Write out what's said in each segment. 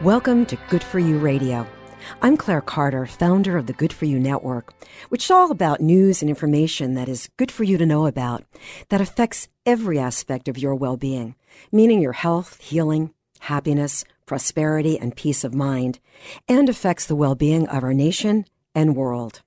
Welcome to Good For You Radio. I'm Claire Carter, founder of the Good For You Network, which is all about news and information that is good for you to know about, that affects every aspect of your well-being, meaning your health, healing, happiness, prosperity, and peace of mind, and affects the well-being of our nation and world.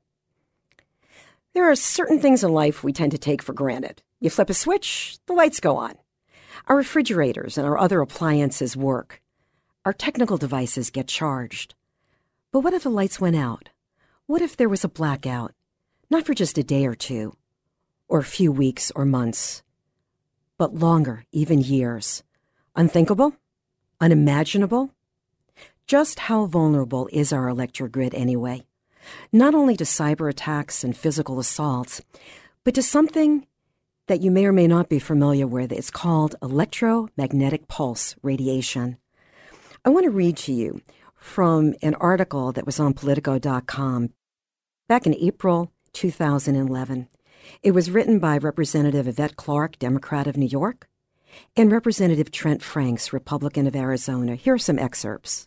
There are certain things in life we tend to take for granted. You flip a switch, the lights go on. Our refrigerators and our other appliances work. Our technical devices get charged. But what if the lights went out? What if there was a blackout? Not for just a day or two, or a few weeks or months, but longer, even years. Unthinkable? Unimaginable? Just how vulnerable is our electric grid anyway? Not only to cyber attacks and physical assaults, but to something that you may or may not be familiar with. It's called electromagnetic pulse radiation. I want to read to you from an article that was on Politico.com back in April 2011. It was written by Representative Yvette Clarke, Democrat of New York, and Representative Trent Franks, Republican of Arizona. Here are some excerpts.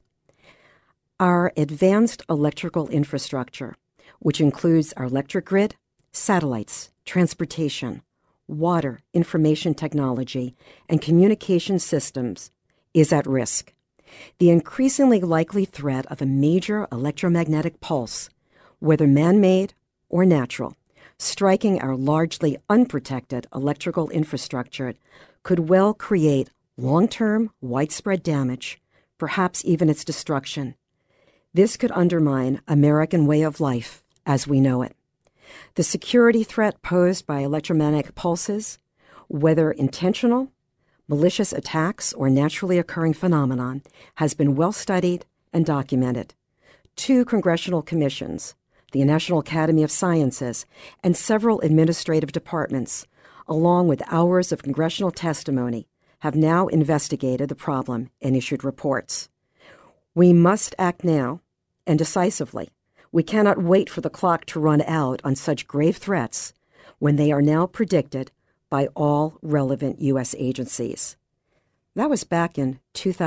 Our advanced electrical infrastructure, which includes our electric grid, satellites, transportation, water, information technology, and communication systems, is at risk. The increasingly likely threat of a major electromagnetic pulse, whether man-made or natural, striking our largely unprotected electrical infrastructure could well create long-term, widespread damage, perhaps even its destruction. This could undermine American way of life as we know it. The security threat posed by electromagnetic pulses, whether intentional, malicious attacks, or naturally occurring phenomenon, has been well studied and documented. 2 congressional commissions, the National Academy of Sciences, and several administrative departments, along with hours of congressional testimony, have now investigated the problem and issued reports. We must act now and decisively. We cannot wait for the clock to run out on such grave threats when they are now predicted by all relevant U.S. agencies. That was back in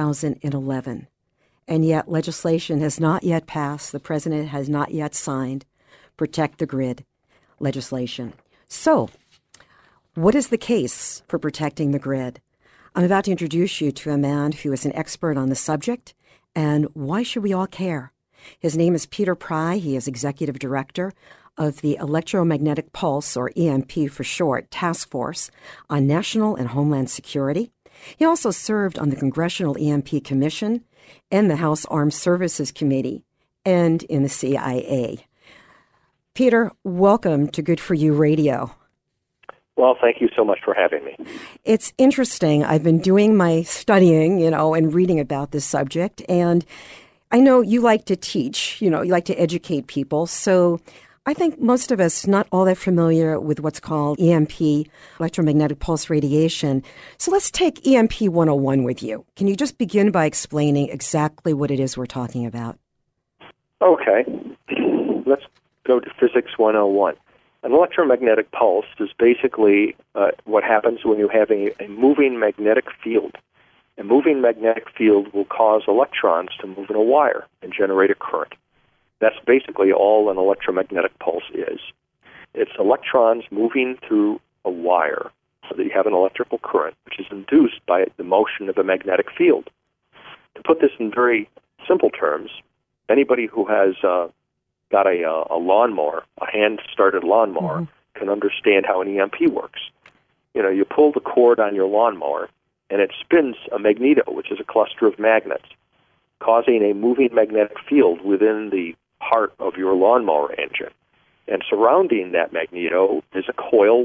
2011, and yet legislation has not yet passed. The president has not yet signed Protect the Grid legislation. So, what is the case for protecting the grid? I'm about to introduce you to a man who is an expert on the subject, and why should we all care? His name is Peter Pry. He is Executive Director of the Electromagnetic Pulse, or EMP for short, Task Force on National and Homeland Security. He also served on the Congressional EMP Commission and the House Armed Services Committee and in the CIA. Peter, welcome to Good For You Radio. Well, thank you so much for having me. It's interesting. I've been doing my studying, and reading about this subject, and I know you like to teach, you like to educate people, so I think most of us not all that familiar with what's called EMP, electromagnetic pulse radiation. So let's take EMP 101 with you. Can you just begin by explaining exactly what it is we're talking about? Okay. Let's go to Physics 101. An electromagnetic pulse is basically what happens when you have a moving magnetic field. A moving magnetic field will cause electrons to move in a wire and generate a current. That's basically all an electromagnetic pulse is. It's electrons moving through a wire so that you have an electrical current, which is induced by the motion of a magnetic field. To put this in very simple terms, anybody who has got a lawnmower, a hand-started lawnmower, can understand how an EMP works. You pull the cord on your lawnmower, and it spins a magneto, which is a cluster of magnets, causing a moving magnetic field within the heart of your lawnmower engine. And surrounding that magneto is a coil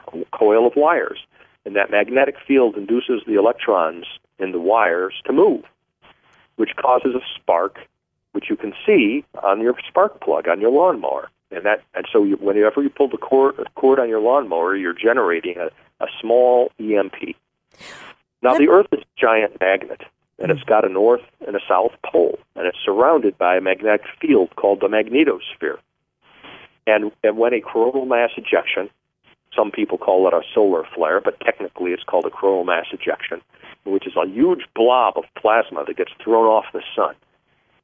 of wires. And that magnetic field induces the electrons in the wires to move, which causes a spark, which you can see on your spark plug on your lawnmower. And so whenever you pull the cord on your lawnmower, you're generating a small EMP. Now, the Earth is a giant magnet, and it's got a north and a south pole, and it's surrounded by a magnetic field called the magnetosphere. And when a coronal mass ejection, some people call it a solar flare, but technically it's called a coronal mass ejection, which is a huge blob of plasma that gets thrown off the sun.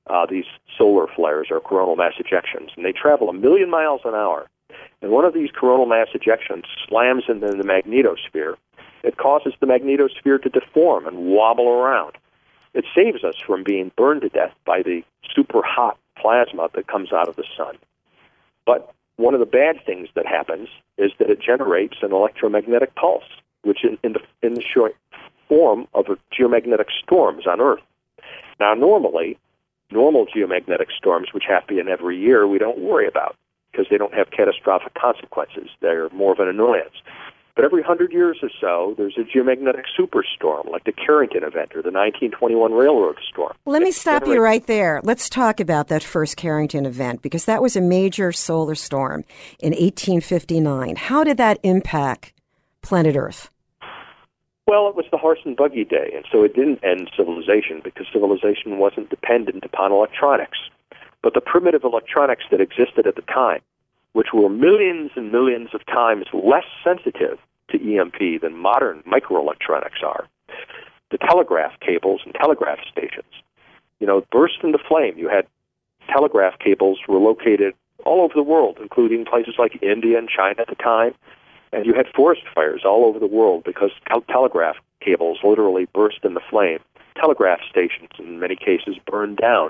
these solar flares or coronal mass ejections, and they travel 1 million miles an hour. And one of these coronal mass ejections slams into the magnetosphere. It causes the magnetosphere to deform and wobble around. It saves us from being burned to death by the super hot plasma that comes out of the sun. But one of the bad things that happens is that it generates an electromagnetic pulse, which in the short form of geomagnetic storms on Earth. Now, normal geomagnetic storms, which happen every year, we don't worry about because they don't have catastrophic consequences. They're more of an annoyance. But every 100 years or so, there's a geomagnetic superstorm, like the Carrington event or the 1921 railroad storm. Let me stop you right there. Let's talk about that first Carrington event, because that was a major solar storm in 1859. How did that impact planet Earth? Well, it was the horse and buggy day, and so it didn't end civilization because civilization wasn't dependent upon electronics. But the primitive electronics that existed at the time, which were millions and millions of times less sensitive to EMP than modern microelectronics are, the telegraph cables and telegraph stations, burst into flame. You had telegraph cables were located all over the world, including places like India and China at the time, and you had forest fires all over the world because telegraph cables literally burst into flame. Telegraph stations, in many cases, burned down.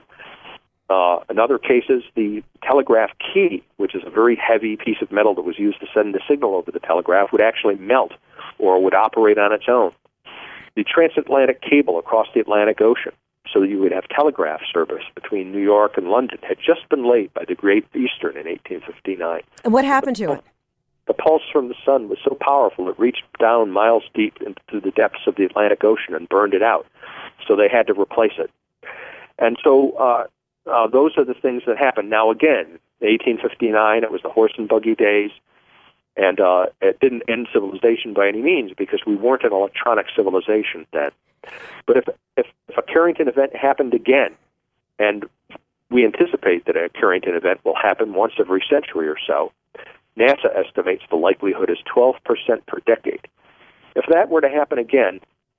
In other cases, the telegraph key, which is a very heavy piece of metal that was used to send the signal over the telegraph, would actually melt or would operate on its own. The transatlantic cable across the Atlantic Ocean, so that you would have telegraph service between New York and London, had just been laid by the Great Eastern in 1859. And what happened to it? The pulse from the sun was so powerful it reached down miles deep into the depths of the Atlantic Ocean and burned it out. So they had to replace it. And so those are the things that happened. Now, again, 1859, it was the horse and buggy days, and it didn't end civilization by any means because we weren't an electronic civilization then. But if a Carrington event happened again, and we anticipate that a Carrington event will happen once every century or so, NASA estimates the likelihood is 12% per decade. If that were to happen again,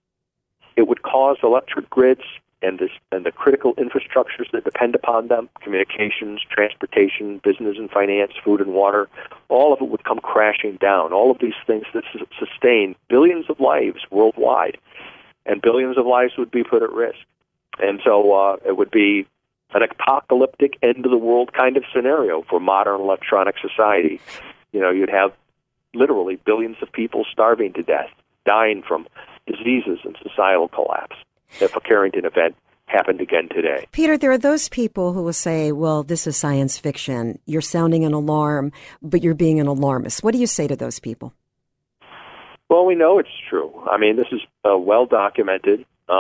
it would cause electric grids and the critical infrastructures that depend upon them, communications, transportation, business and finance, food and water, all of it would come crashing down. All of these things that sustain billions of lives worldwide, and billions of lives would be put at risk. And so it would be an apocalyptic end-of-the-world kind of scenario for modern electronic society. You'd have literally billions of people starving to death, dying from diseases and societal collapse if a Carrington event happened again today. Peter, there are those people who will say, well, this is science fiction. You're sounding an alarm, but you're being an alarmist. What do you say to those people? Well, we know it's true. I mean, this is well documented.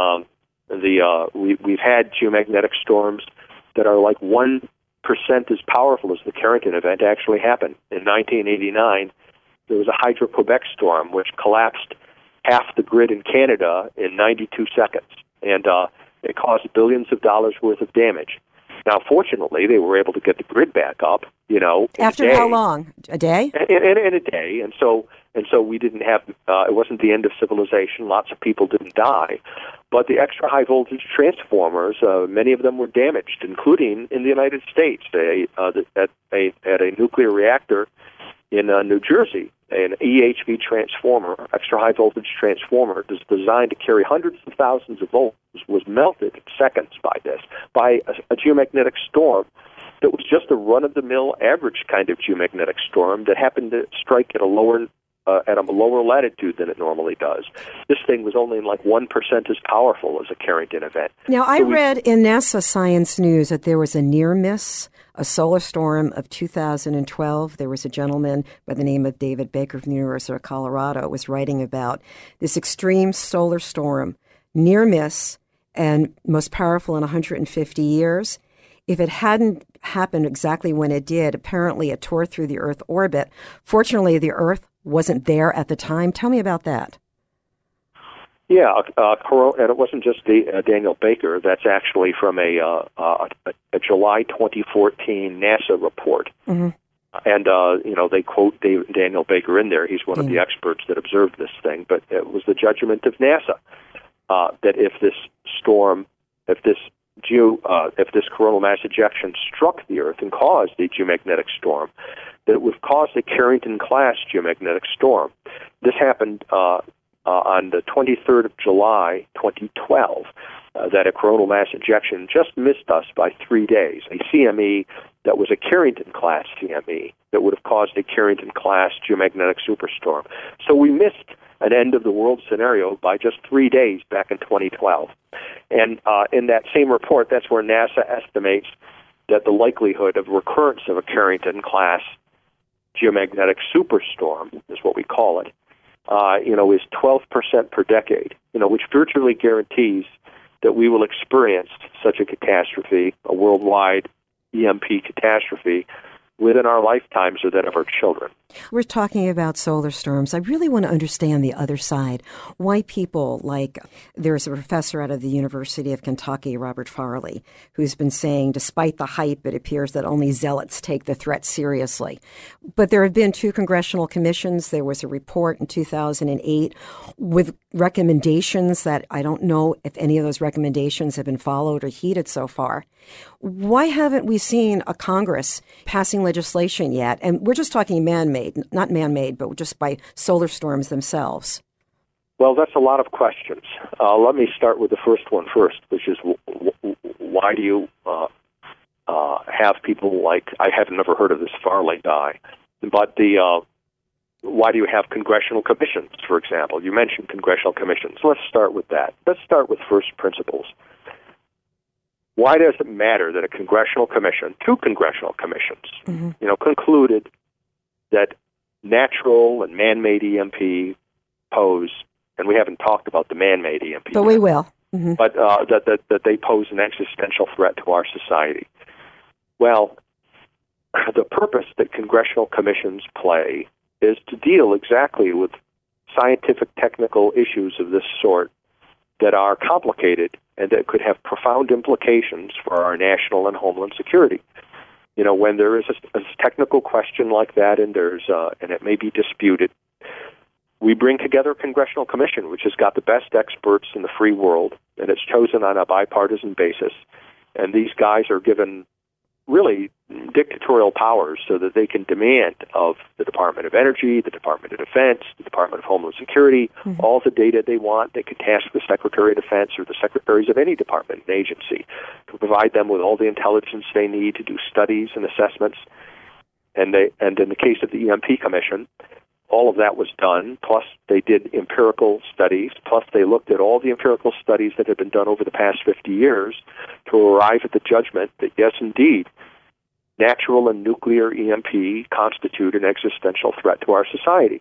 We've had geomagnetic storms that are like 1% as powerful as the Carrington event actually happened. In 1989, there was a Hydro-Quebec storm which collapsed half the grid in Canada in 92 seconds, and it caused billions of dollars worth of damage. Now, fortunately, they were able to get the grid back up, After how long? A day? In a day, and so we didn't have, it wasn't the end of civilization. Lots of people didn't die. But the extra high voltage transformers, many of them were damaged, including in the United States at a nuclear reactor in New Jersey. An EHV transformer, extra high voltage transformer, is designed to carry hundreds of thousands of volts, was melted in seconds by a geomagnetic storm that was just a run-of-the-mill average kind of geomagnetic storm that happened to strike at a lower latitude than it normally does. This thing was only like 1% as powerful as a Carrington event. Now, I read in NASA Science News that there was a near miss, a solar storm of 2012. There was a gentleman by the name of David Baker from the University of Colorado was writing about this extreme solar storm, near miss, and most powerful in 150 years. If it hadn't happened exactly when it did, apparently it tore through the Earth orbit. Fortunately, the Earth wasn't there at the time. Tell me about that. Yeah, and it wasn't just Daniel Baker. That's actually from a July 2014 NASA report. Mm-hmm. And, they quote Daniel Baker in there. He's one of the experts that observed this thing. But it was the judgment of NASA that if this if this coronal mass ejection struck the Earth and caused a geomagnetic storm, that it would cause a Carrington-class geomagnetic storm. This happened on the 23rd of July, 2012, that a coronal mass ejection just missed us by 3 days, a CME that was a Carrington-class CME that would have caused a Carrington-class geomagnetic superstorm. So we missed an end-of-the-world scenario by just 3 days back in 2012. And in that same report, that's where NASA estimates that the likelihood of recurrence of a Carrington-class geomagnetic superstorm, is what we call it, is 12% per decade, which virtually guarantees that we will experience such a catastrophe, a worldwide EMP catastrophe, within our lifetimes or that of our children. We're talking about solar storms. I really want to understand the other side. Why people like, there's a professor out of the University of Kentucky, Robert Farley, who's been saying, despite the hype, it appears that only zealots take the threat seriously. But there have been 2 congressional commissions. There was a report in 2008 with recommendations that I don't know if any of those recommendations have been followed or heeded so far. Why haven't we seen a Congress passing legislation yet? And we're just talking man-made, not man-made, but just by solar storms themselves. Well, that's a lot of questions. Let me start with the first one first, which is why do you have people like, I have never heard of this Farley guy, but why do you have congressional commissions, for example? You mentioned congressional commissions. Let's start with that. Let's start with first principles. Why does it matter that a congressional commission, 2 congressional commissions, concluded that natural and man-made EMP pose, and we haven't talked about the man-made EMP, but we will, but that they pose an existential threat to our society? Well, the purpose that congressional commissions play is to deal exactly with scientific, technical issues of this sort that are complicated and that could have profound implications for our national and homeland security. When there is a technical question like that, and and it may be disputed, we bring together a congressional commission, which has got the best experts in the free world, and it's chosen on a bipartisan basis. And these guys are given really dictatorial powers so that they can demand of the Department of Energy, the Department of Defense, the Department of Homeland Security, all the data they want. They can task the Secretary of Defense or the secretaries of any department and agency to provide them with all the intelligence they need to do studies and assessments. And in the case of the EMP Commission, all of that was done, plus they did empirical studies, plus they looked at all the empirical studies that had been done over the past 50 years to arrive at the judgment that, yes, indeed, natural and nuclear EMP constitute an existential threat to our society.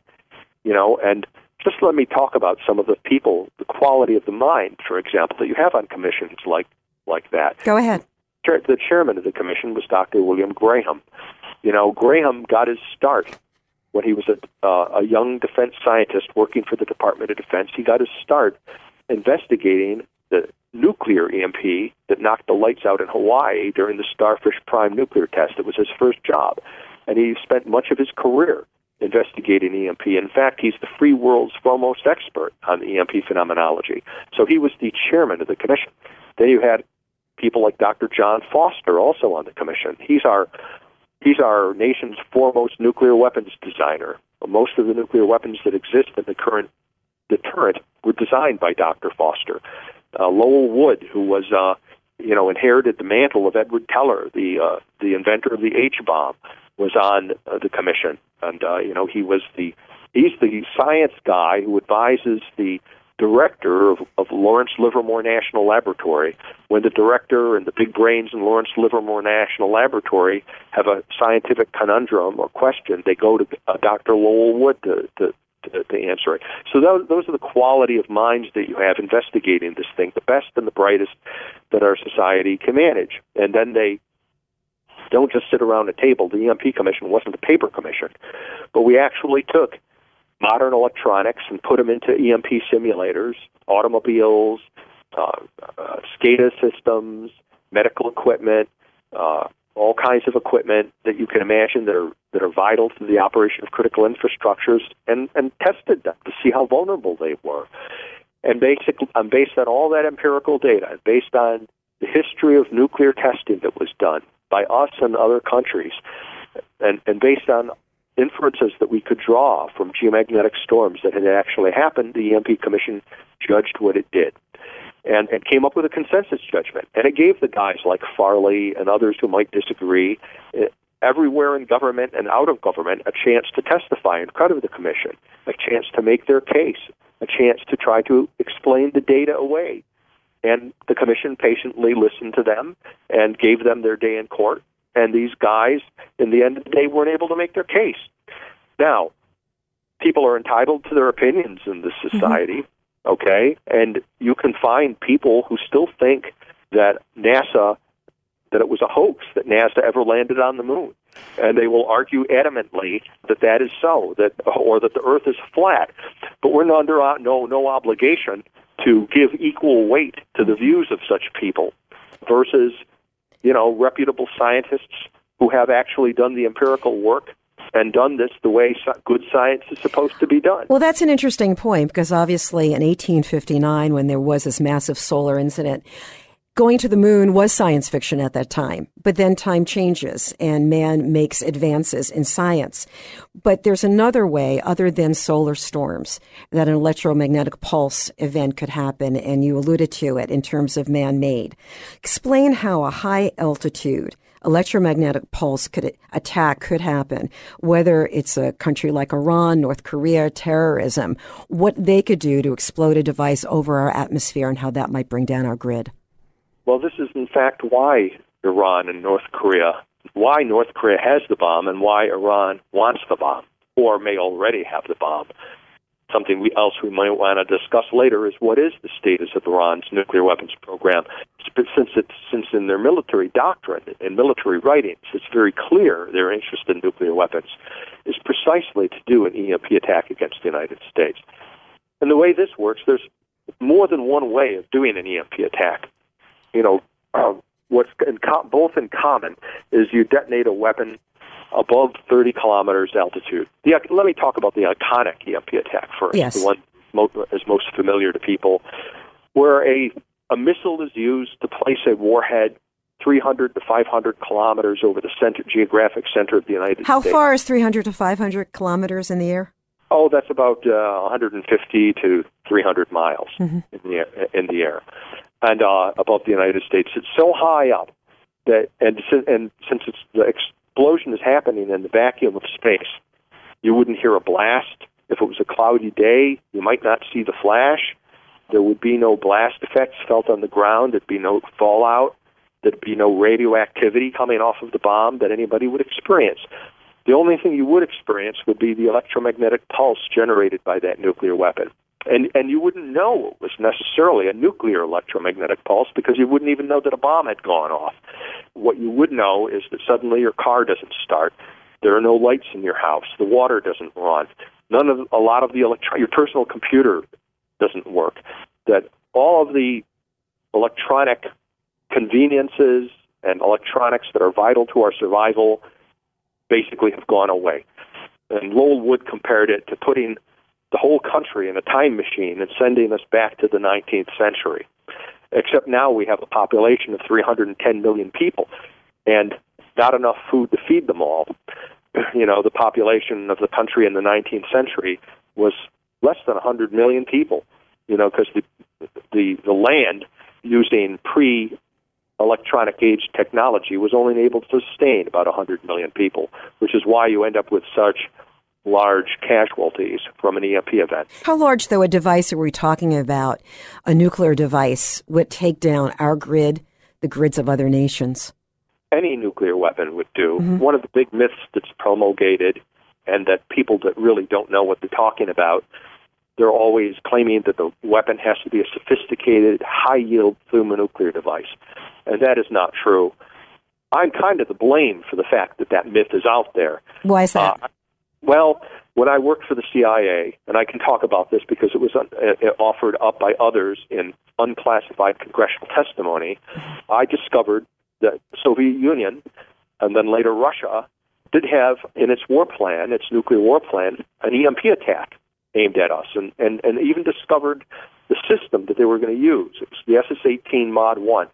And just let me talk about some of the people, the quality of the mind, for example, that you have on commissions like that. Go ahead. The chairman of the commission was Dr. William Graham. Graham got his start when he was a young defense scientist working for the Department of Defense. He got his start investigating the nuclear EMP that knocked the lights out in Hawaii during the Starfish Prime nuclear test. It was his first job. And he spent much of his career investigating EMP. In fact, he's the free world's foremost expert on EMP phenomenology. So he was the chairman of the commission. Then you had people like Dr. John Foster also on the commission. He's our nation's foremost nuclear weapons designer. Most of the nuclear weapons that exist in the current deterrent were designed by Dr. Foster. Lowell Wood, who was, inherited the mantle of Edward Teller, the inventor of the H-bomb, was on the commission. And, he's the science guy who advises the director of Lawrence Livermore National Laboratory. When the director and the big brains in Lawrence Livermore National Laboratory have a scientific conundrum or question, they go to Dr. Lowell Wood to answer it. So those are the quality of minds that you have investigating this thing, the best and the brightest that our society can manage. And then they don't just sit around a table. The EMP Commission wasn't a paper commission, but we actually took modern electronics and put them into EMP simulators, automobiles, SCADA systems, medical equipment, all kinds of equipment that you can imagine that are vital to the operation of critical infrastructures, and tested them to see how vulnerable they were. And based on all that empirical data, based on the history of nuclear testing that was done by us and other countries, and based on inferences that we could draw from geomagnetic storms that had actually happened, the EMP Commission judged what it did and came up with a consensus judgment. And it gave the guys like Farley and others who might disagree everywhere in government and out of government a chance to testify in front of the Commission, a chance to make their case, a chance to try to explain the data away. And the Commission patiently listened to them and gave them their day in court. And these guys, in the end of the day, weren't able to make their case. Now, people are entitled to their opinions in this society, okay? And you can find people who still think that that it was a hoax, that NASA ever landed on the moon. And they will argue adamantly that that is so, or that the Earth is flat. But we're under no obligation to give equal weight to the views of such people versus, reputable scientists who have actually done the empirical work and done this the way good science is supposed to be done. Well, that's an interesting point, because obviously in 1859, when there was this massive solar incident, going to the moon was science fiction at that time. But then time changes and man makes advances in science. But there's another way other than solar storms that an electromagnetic pulse event could happen, and you alluded to it in terms of man-made. Explain how a high altitude electromagnetic pulse could happen, whether it's a country like Iran, North Korea, terrorism, what they could do to explode a device over our atmosphere and how that might bring down our grid. Well, this is, in fact, why North Korea has the bomb and why Iran wants the bomb, or may already have the bomb. Something else we might want to discuss later is what is the status of Iran's nuclear weapons program, since in their military doctrine and military writings, it's very clear their interest in nuclear weapons is precisely to do an EMP attack against the United States. And the way this works, there's more than one way of doing an EMP attack. What's both in common is you detonate a weapon above 30 kilometers altitude. Let me talk about the iconic EMP attack first, yes. The one is most familiar to people, where a missile is used to place a warhead 300 to 500 kilometers over the geographic center of the United States. How far is 300 to 500 kilometers in the air? Oh, that's about 150 to 300 miles in the air. And above the United States, it's so high up that, and since the explosion is happening in the vacuum of space, you wouldn't hear a blast. If it was a cloudy day, you might not see the flash. There would be no blast effects felt on the ground. There'd be no fallout. There'd be no radioactivity coming off of the bomb that anybody would experience. The only thing you would experience would be the electromagnetic pulse generated by that nuclear weapon. And you wouldn't know it was necessarily a nuclear electromagnetic pulse because you wouldn't even know that a bomb had gone off. What you would know is that suddenly your car doesn't start. There are no lights in your house. The water doesn't run. Your personal computer doesn't work. That all of the electronic conveniences and electronics that are vital to our survival basically have gone away. And Lowell Wood compared it to putting the whole country in a time machine and sending us back to the 19th century. Except now we have a population of 310 million people and not enough food to feed them all. The population of the country in the 19th century was less than 100 million people, because the land using pre-electronic age technology was only able to sustain about 100 million people, which is why you end up with such large casualties from an EMP event. How large, though, a device are we talking about, a nuclear device, would take down our grid, the grids of other nations? Any nuclear weapon would do. Mm-hmm. One of the big myths that's promulgated, and that people that really don't know what they're talking about, they're always claiming that the weapon has to be a sophisticated, high-yield thermonuclear device. And that is not true. I'm kind of to blame for the fact that myth is out there. Why is that? Well, when I worked for the CIA, and I can talk about this because it was offered up by others in unclassified congressional testimony, I discovered that the Soviet Union, and then later Russia, did have in its nuclear war plan, an EMP attack aimed at us, and even discovered the system that they were going to use. It was the SS-18 Mod 1.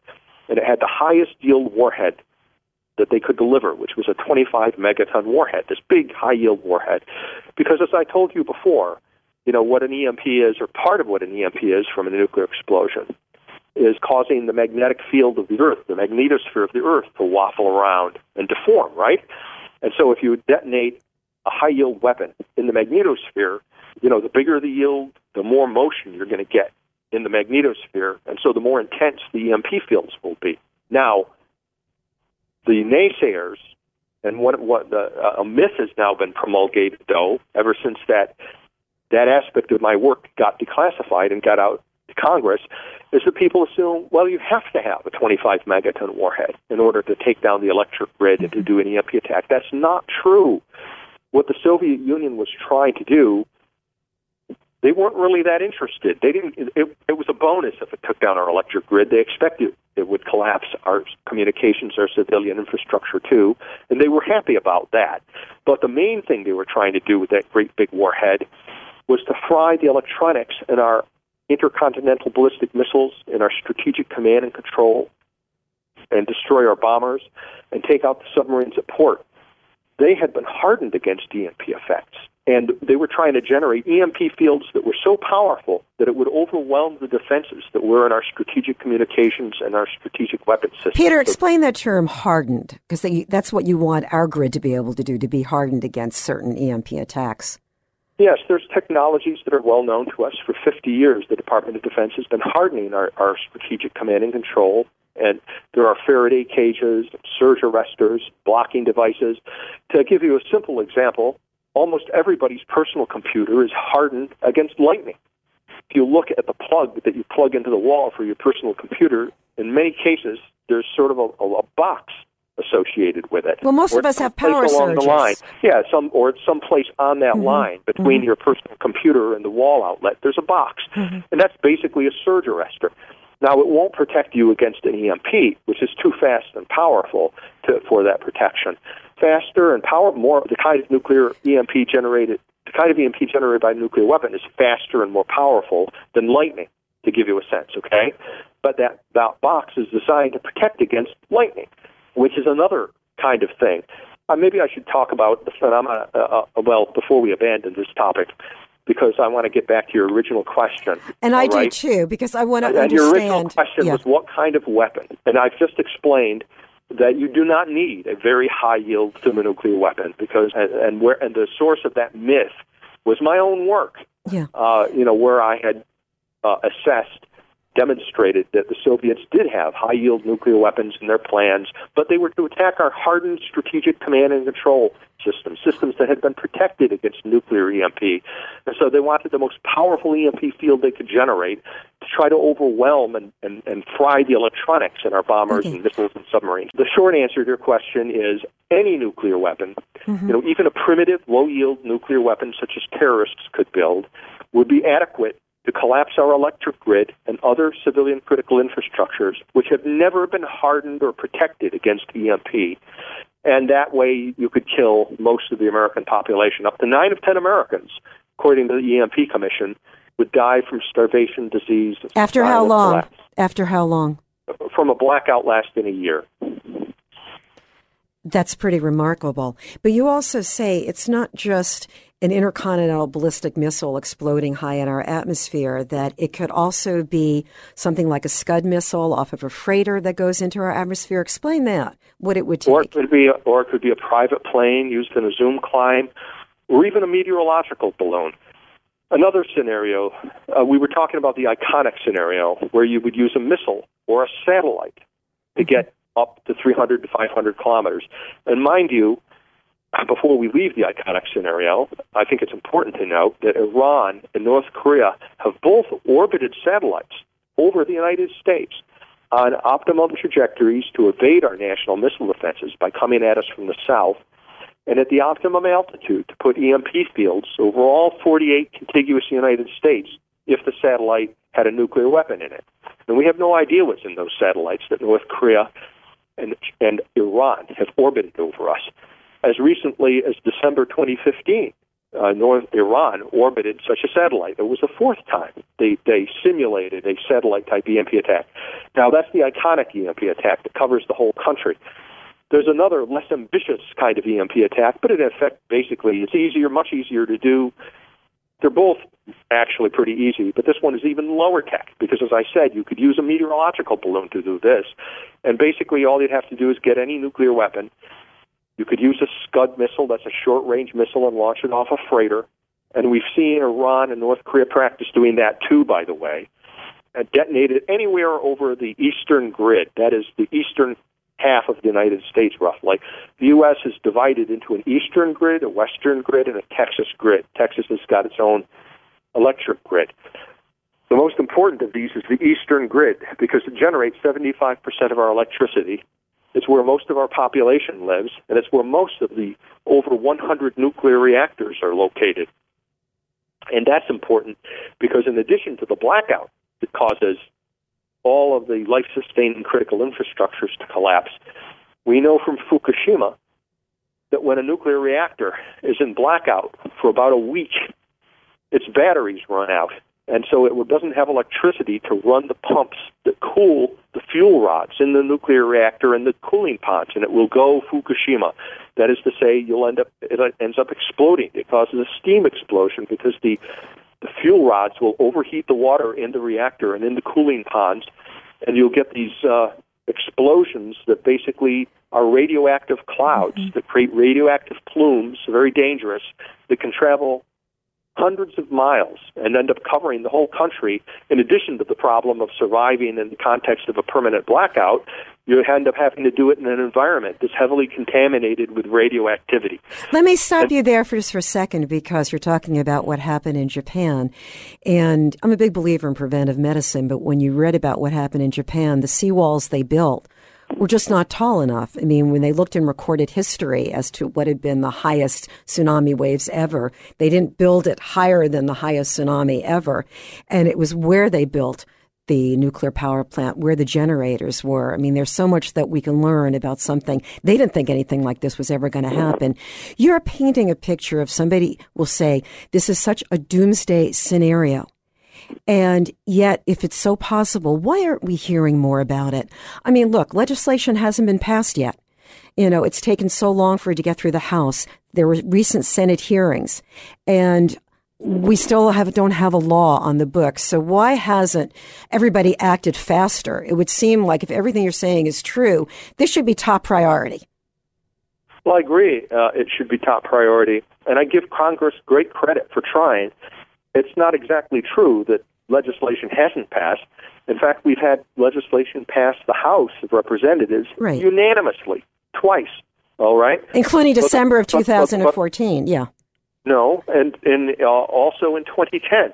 and it had the highest yield warhead that they could deliver, which was a 25 megaton warhead, this big high-yield warhead. Because as I told you before, what an EMP is, or part of what an EMP is from a nuclear explosion, is causing the magnetic field of the Earth, the magnetosphere of the Earth, to waffle around and deform, right? And so if you detonate a high-yield weapon in the magnetosphere, the bigger the yield, the more motion you're going to get in the magnetosphere, and so the more intense the EMP fields will be. Now, the naysayers, and a myth has now been promulgated, though, ever since that aspect of my work got declassified and got out to Congress, is that people assume, well, you have to have a 25 megaton warhead in order to take down the electric grid and to do an EMP attack. That's not true. What the Soviet Union was trying to do, they weren't really that interested. They didn't. It was a bonus if it took down our electric grid. They expected it would collapse our communications, our civilian infrastructure too, and they were happy about that. But the main thing they were trying to do with that great big warhead was to fry the electronics in our intercontinental ballistic missiles, in our strategic command and control, and destroy our bombers, and take out the submarines at port. They had been hardened against EMP effects, and they were trying to generate EMP fields that were so powerful that it would overwhelm the defenses that were in our strategic communications and our strategic weapons systems. Peter, explain that term hardened, because that's what you want our grid to be able to do, to be hardened against certain EMP attacks. Yes, there's technologies that are well known to us. For 50 years, the Department of Defense has been hardening our strategic command and control, and there are Faraday cages, surge arresters, blocking devices. To give you a simple example, almost everybody's personal computer is hardened against lightning. If you look at the plug that you plug into the wall for your personal computer, in many cases, there's sort of a box associated with it. Well, most of us have power surges. Yeah, someplace on that line between your personal computer and the wall outlet, there's a box. And that's basically a surge arrestor. Now, it won't protect you against an EMP, which is too fast and powerful for that protection. Faster and more, the kind of EMP generated by a nuclear weapon is faster and more powerful than lightning, to give you a sense, okay? But that box is designed to protect against lightning, which is another kind of thing. Maybe I should talk about the phenomena, before we abandon this topic, because I want to get back to your original question. And I do too, because I want to understand. And your original question was what kind of weapon? And I've just explained that you do not need a very high yield thermonuclear weapon, because and the source of that myth was my own work. Yeah. Where I had demonstrated that the Soviets did have high-yield nuclear weapons in their plans, but they were to attack our hardened strategic command and control systems that had been protected against nuclear EMP. And so they wanted the most powerful EMP field they could generate to try to overwhelm and fry the electronics in our bombers and missiles and submarines. The short answer to your question is any nuclear weapon, even a primitive, low-yield nuclear weapon such as terrorists could build, would be adequate to collapse our electric grid and other civilian critical infrastructures which have never been hardened or protected against EMP. And that way you could kill most of the American population. Up to 9 of 10 Americans, according to the EMP Commission, would die from starvation, disease. After how long? Collapse. After how long? From a blackout lasting a year. That's pretty remarkable. But you also say it's not just an intercontinental ballistic missile exploding high in our atmosphere, that it could also be something like a Scud missile off of a freighter that goes into our atmosphere. Explain that, what it would take. Or it could be a private plane used in a Zoom climb, or even a meteorological balloon. Another scenario, we were talking about the iconic scenario, where you would use a missile or a satellite to get up to 300 to 500 kilometers. And mind you, before we leave the iconic scenario, I think it's important to note that Iran and North Korea have both orbited satellites over the United States on optimum trajectories to evade our national missile defenses by coming at us from the south, and at the optimum altitude to put EMP fields over all 48 contiguous United States if the satellite had a nuclear weapon in it. And we have no idea what's in those satellites that North Korea and Iran have orbited over us. As recently as December 2015, North Iran orbited such a satellite. It was the fourth time they simulated a satellite-type EMP attack. Now, that's the iconic EMP attack that covers the whole country. There's another less ambitious kind of EMP attack, but in effect, basically, it's easier, much easier to do. They're both actually pretty easy, but this one is even lower tech because, as I said, you could use a meteorological balloon to do this. And basically, all you'd have to do is get any nuclear weapon. You could use a Scud missile, that's a short-range missile, and launch it off a freighter. And we've seen Iran and North Korea practice doing that too, by the way, and detonate it anywhere over the eastern grid. That is the eastern half of the United States, roughly. The U.S. is divided into an eastern grid, a western grid, and a Texas grid. Texas has got its own electric grid. The most important of these is the eastern grid because it generates 75% of our electricity. It's where most of our population lives, and it's where most of the over 100 nuclear reactors are located. And that's important because in addition to the blackout that causes all of the life-sustaining critical infrastructures to collapse, we know from Fukushima that when a nuclear reactor is in blackout for about a week, its batteries run out. And so it doesn't have electricity to run the pumps that cool the fuel rods in the nuclear reactor and the cooling pods, and it will go Fukushima. That is to say, it ends up exploding. It causes a steam explosion because the fuel rods will overheat the water in the reactor and in the cooling ponds, and you'll get these explosions that basically are radioactive clouds that create radioactive plumes, very dangerous, that can travel hundreds of miles and end up covering the whole country. In addition to the problem of surviving in the context of a permanent blackout, you end up having to do it in an environment that's heavily contaminated with radioactivity. Let me stop you there for just for a second because you're talking about what happened in Japan. And I'm a big believer in preventive medicine, but when you read about what happened in Japan, the seawalls they built were just not tall enough. I mean, when they looked in recorded history as to what had been the highest tsunami waves ever, they didn't build it higher than the highest tsunami ever. And it was where they built the nuclear power plant, where the generators were. I mean, there's so much that we can learn about something. They didn't think anything like this was ever going to happen. You're painting a picture of somebody will say, this is such a doomsday scenario. And yet, if it's so possible, why aren't we hearing more about it? I mean, look, legislation hasn't been passed yet. You know, it's taken so long for it to get through the House. There were recent Senate hearings, and we still don't have a law on the books. So why hasn't everybody acted faster? It would seem like if everything you're saying is true, this should be top priority. Well, I agree. It should be top priority. And I give Congress great credit for trying. It's not exactly true that legislation hasn't passed. In fact, we've had legislation pass the House of Representatives unanimously, twice, all right? Including December of 2014, yeah. No, and also in 2010.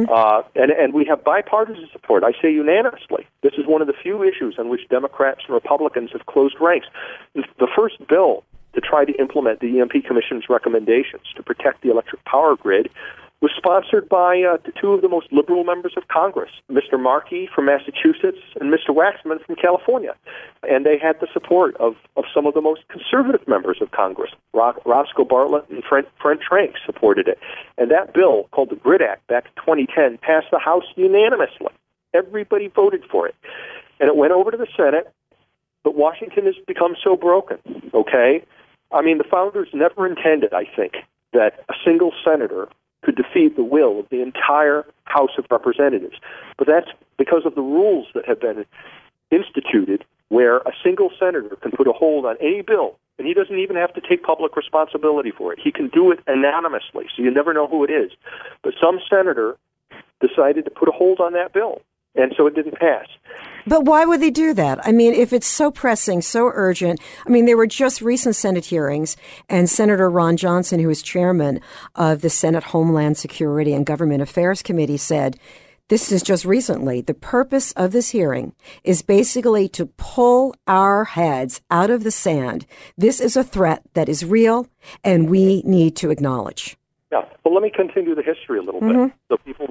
And we have bipartisan support. I say unanimously. This is one of the few issues on which Democrats and Republicans have closed ranks. The first bill to try to implement the EMP Commission's recommendations to protect the electric power grid was sponsored by two of the most liberal members of Congress, Mr. Markey from Massachusetts and Mr. Waxman from California. And they had the support of some of the most conservative members of Congress. Roscoe Bartlett and Frank Trank supported it. And that bill, called the GRID Act, back in 2010, passed the House unanimously. Everybody voted for it. And it went over to the Senate, but Washington has become so broken, okay? I mean, the founders never intended, I think, that a single senator could defeat the will of the entire House of Representatives. But that's because of the rules that have been instituted where a single senator can put a hold on any bill, and he doesn't even have to take public responsibility for it. He can do it anonymously, so you never know who it is. But some senator decided to put a hold on that bill, and so it didn't pass. But why would they do that? I mean, if it's so pressing, so urgent, I mean, there were just recent Senate hearings, and Senator Ron Johnson, who is chairman of the Senate Homeland Security and Government Affairs Committee, said, this is just recently, the purpose of this hearing is basically to pull our heads out of the sand. This is a threat that is real, and we need to acknowledge. Yeah. Well, let me continue the history a little bit, so people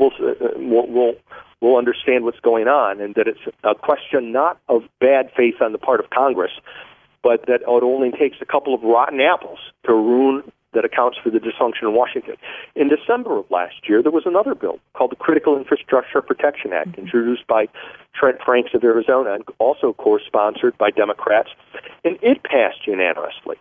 will understand what's going on, and that it's a question not of bad faith on the part of Congress, but that it only takes a couple of rotten apples to ruin that accounts for the dysfunction in Washington. In December of last year, there was another bill called the Critical Infrastructure Protection Act, introduced by Trent Franks of Arizona and also co-sponsored by Democrats, and it passed unanimously,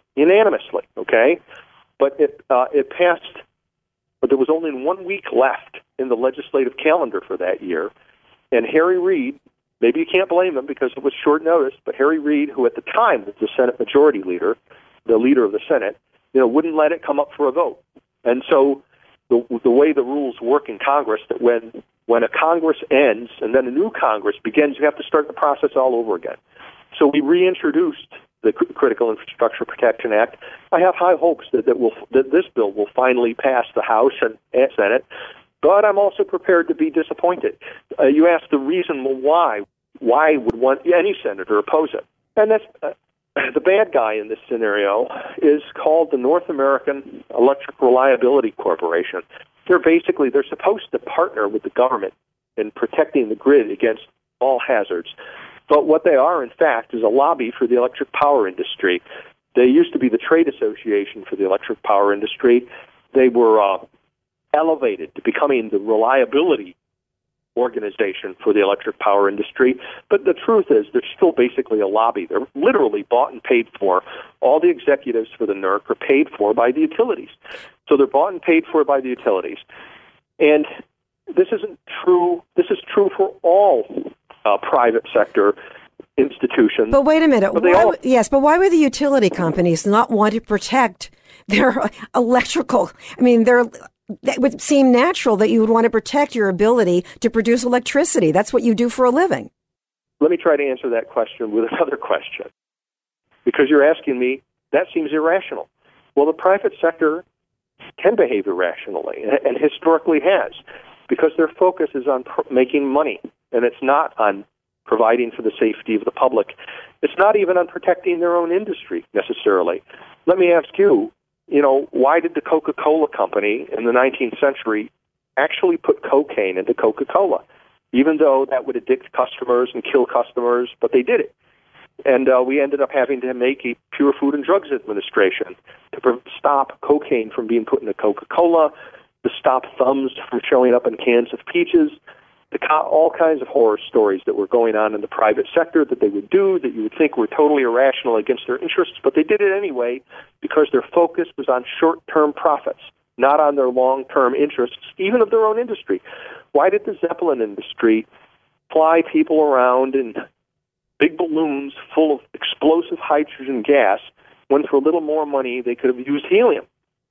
okay? But it passed, but there was only 1 week left in the legislative calendar for that year, and Harry Reid, maybe you can't blame him because it was short notice, but Harry Reid, who at the time was the Senate Majority Leader, the leader of the Senate, wouldn't let it come up for a vote. And so the way the rules work in Congress, that when a Congress ends and then a new Congress begins, you have to start the process all over again. So we reintroduced the Critical Infrastructure Protection Act. I have high hopes that this bill will finally pass the House and Senate, but I'm also prepared to be disappointed. You asked the reason why. Why would any senator oppose it? And that's the bad guy in this scenario is called the North American Electric Reliability Corporation. They're supposed to partner with the government in protecting the grid against all hazards. But what they are, in fact, is a lobby for the electric power industry. They used to be the trade association for the electric power industry. They were elevated to becoming the reliability organization for the electric power industry. But the truth is, they're still basically a lobby. They're literally bought and paid for. All the executives for the NERC are paid for by the utilities. So they're bought and paid for by the utilities. And this isn't true. This is true for all private sector institutions. But wait a minute. But why would the utility companies not want to protect their electrical? I mean, that would seem natural that you would want to protect your ability to produce electricity. That's what you do for a living. Let me try to answer that question with another question. Because you're asking me, that seems irrational. Well, the private sector can behave irrationally, and historically has, because their focus is on making money, and it's not on providing for the safety of the public. It's not even on protecting their own industry, necessarily. Let me ask you, why did the Coca-Cola Company in the 19th century actually put cocaine into Coca-Cola, even though that would addict customers and kill customers, but they did it. And we ended up having to make a Pure Food and Drugs Administration to stop cocaine from being put into Coca-Cola, to stop thumbs from showing up in cans of peaches, all kinds of horror stories that were going on in the private sector that they would do that you would think were totally irrational against their interests, but they did it anyway because their focus was on short-term profits, not on their long-term interests, even of their own industry. Why did the Zeppelin industry fly people around in big balloons full of explosive hydrogen gas when for a little more money they could have used helium?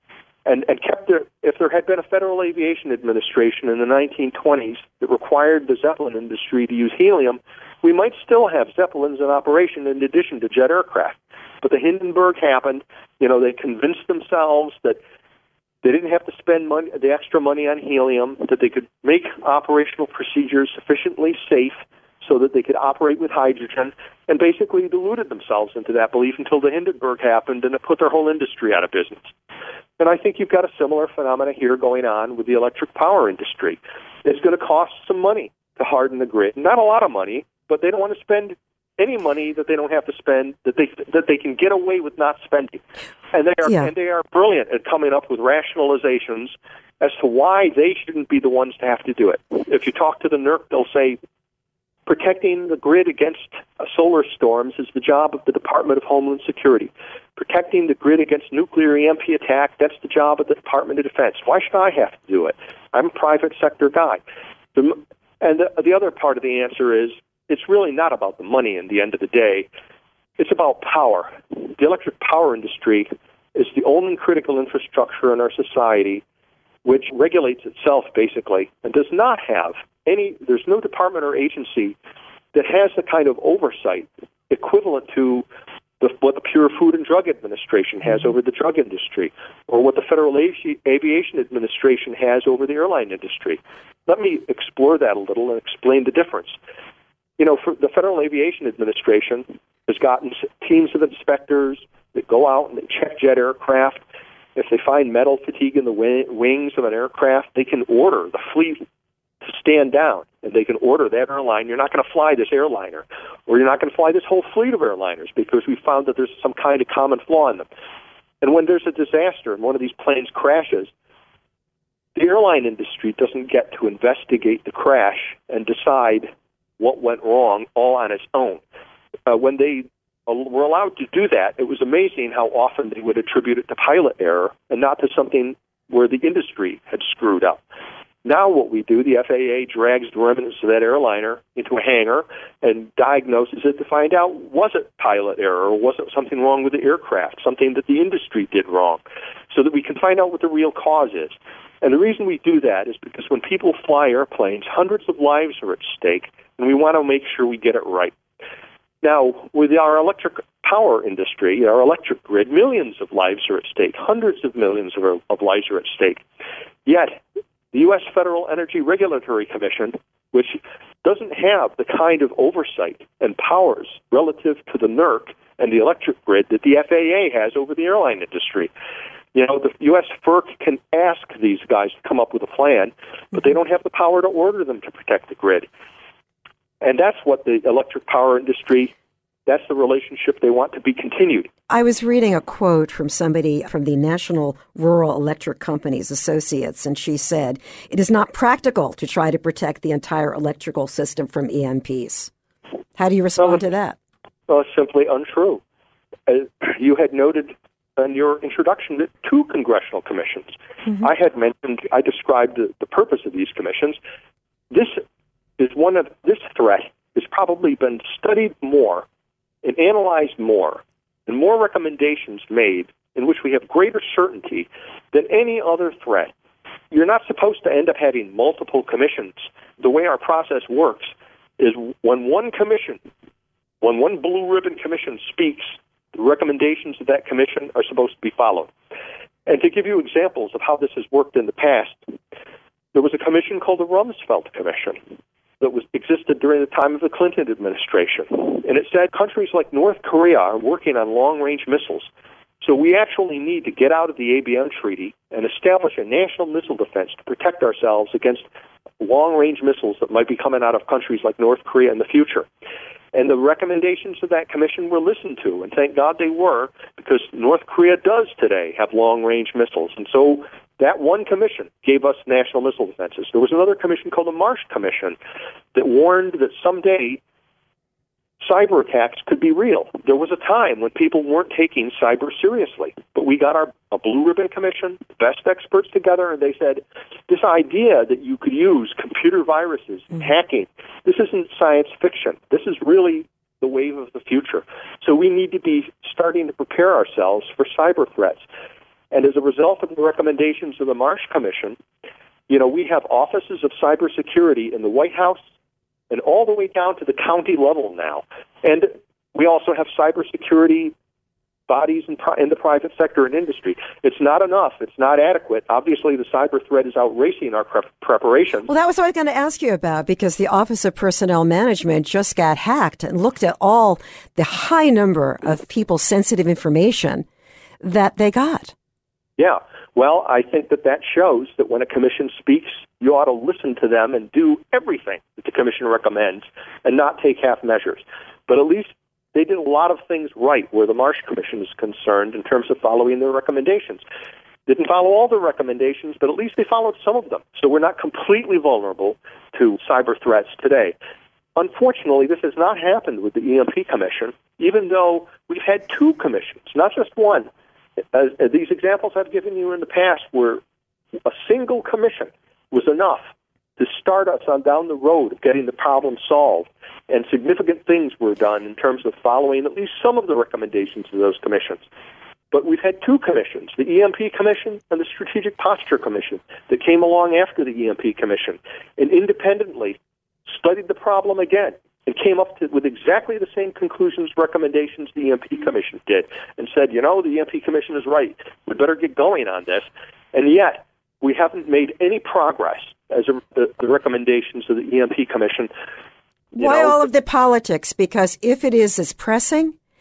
And kept if there had been a Federal Aviation Administration in the 1920s that required the Zeppelin industry to use helium, we might still have Zeppelins in operation in addition to jet aircraft. But the Hindenburg happened. They convinced themselves that they didn't have to spend the extra money on helium, that they could make operational procedures sufficiently safe so that they could operate with hydrogen, and basically deluded themselves into that belief until the Hindenburg happened, and it put their whole industry out of business. And I think you've got a similar phenomena here going on with the electric power industry. It's going to cost some money to harden the grid. Not a lot of money, but they don't want to spend any money that they don't have to spend, that they can get away with not spending. And they are brilliant at coming up with rationalizations as to why they shouldn't be the ones to have to do it. If you talk to the NERC, they'll say, protecting the grid against solar storms is the job of the Department of Homeland Security. Protecting the grid against nuclear EMP attack, that's the job of the Department of Defense. Why should I have to do it? I'm a private sector guy. And the other part of the answer is, it's really not about the money in the end of the day. It's about power. The electric power industry is the only critical infrastructure in our society which regulates itself, basically, and does not have there's no department or agency that has the kind of oversight equivalent to what the Pure Food and Drug Administration has over the drug industry, or what the Federal Aviation Administration has over the airline industry. Let me explore that a little and explain the difference. For the Federal Aviation Administration has gotten teams of inspectors that go out and they check jet aircraft. If they find metal fatigue in the wings of an aircraft, they can order the fleet to stand down, and they can order that airline, you're not going to fly this airliner, or you're not going to fly this whole fleet of airliners because we found that there's some kind of common flaw in them. And when there's a disaster and one of these planes crashes, the airline industry doesn't get to investigate the crash and decide what went wrong all on its own. When they were allowed to do that, it was amazing how often they would attribute it to pilot error and not to something where the industry had screwed up. Now what we do, the FAA drags the remnants of that airliner into a hangar and diagnoses it to find out, was it pilot error or was it something wrong with the aircraft, something that the industry did wrong, so that we can find out what the real cause is. And the reason we do that is because when people fly airplanes, hundreds of lives are at stake, and we want to make sure we get it right. Now, with our electric power industry, our electric grid, millions of lives are at stake, hundreds of millions of lives are at stake. Yet, the U.S. Federal Energy Regulatory Commission, which doesn't have the kind of oversight and powers relative to the NERC and the electric grid that the FAA has over the airline industry. You know, the U.S. FERC can ask these guys to come up with a plan, but they don't have the power to order them to protect the grid. And that's what the electric power industry, that's the relationship they want to be continued. I was reading a quote from somebody from the National Rural Electric Companies Associates, and she said, "It is not practical to try to protect the entire electrical system from EMPs." How do you respond to that? Well, it's simply untrue. You had noted in your introduction that 2 congressional commissions. Mm-hmm. I described the purpose of these commissions. This threat has probably been studied more and analyzed more, and more recommendations made in which we have greater certainty than any other threat. You're not supposed to end up having multiple commissions. The way our process works is when one blue ribbon commission speaks, the recommendations of that commission are supposed to be followed. And to give you examples of how this has worked in the past, there was a commission called the Rumsfeld Commission that existed during the time of the Clinton administration. And it said countries like North Korea are working on long-range missiles. So we actually need to get out of the ABM treaty and establish a national missile defense to protect ourselves against long-range missiles that might be coming out of countries like North Korea in the future. And the recommendations of that commission were listened to, and thank God they were, because North Korea does today have long-range missiles. And so that one commission gave us national missile defenses. There was another commission called the Marsh Commission that warned that someday cyber attacks could be real. There was a time when people weren't taking cyber seriously, but we got a blue ribbon commission, the best experts together, and they said, this idea that you could use computer viruses and hacking, this isn't science fiction. This is really the wave of the future. So we need to be starting to prepare ourselves for cyber threats. And as a result of the recommendations of the Marsh Commission, you know, we have offices of cybersecurity in the White House and all the way down to the county level now. And we also have cybersecurity bodies in the private sector and industry. It's not enough. It's not adequate. Obviously, the cyber threat is outracing our preparations. Well, that was what I was going to ask you about, because the Office of Personnel Management just got hacked and looked at all the high number of people's sensitive information that they got. Yeah. Well, I think that shows that when a commission speaks, you ought to listen to them and do everything that the commission recommends and not take half measures. But at least they did a lot of things right where the Marsh Commission is concerned in terms of following their recommendations. Didn't follow all the recommendations, but at least they followed some of them. So we're not completely vulnerable to cyber threats today. Unfortunately, this has not happened with the EMP Commission, even though we've had 2 commissions, not just one. These examples I've given you in the past where a single commission was enough to start us on down the road of getting the problem solved, and significant things were done in terms of following at least some of the recommendations of those commissions. But we've had 2 commissions, the EMP Commission and the Strategic Posture Commission, that came along after the EMP Commission and independently studied the problem again and came up with exactly the same conclusions, recommendations the EMP Commission did, and said, you know, the EMP Commission is right. We better get going on this. And yet, we haven't made any progress as the recommendations of the EMP Commission. Why all of the politics? Because if it is as pressing,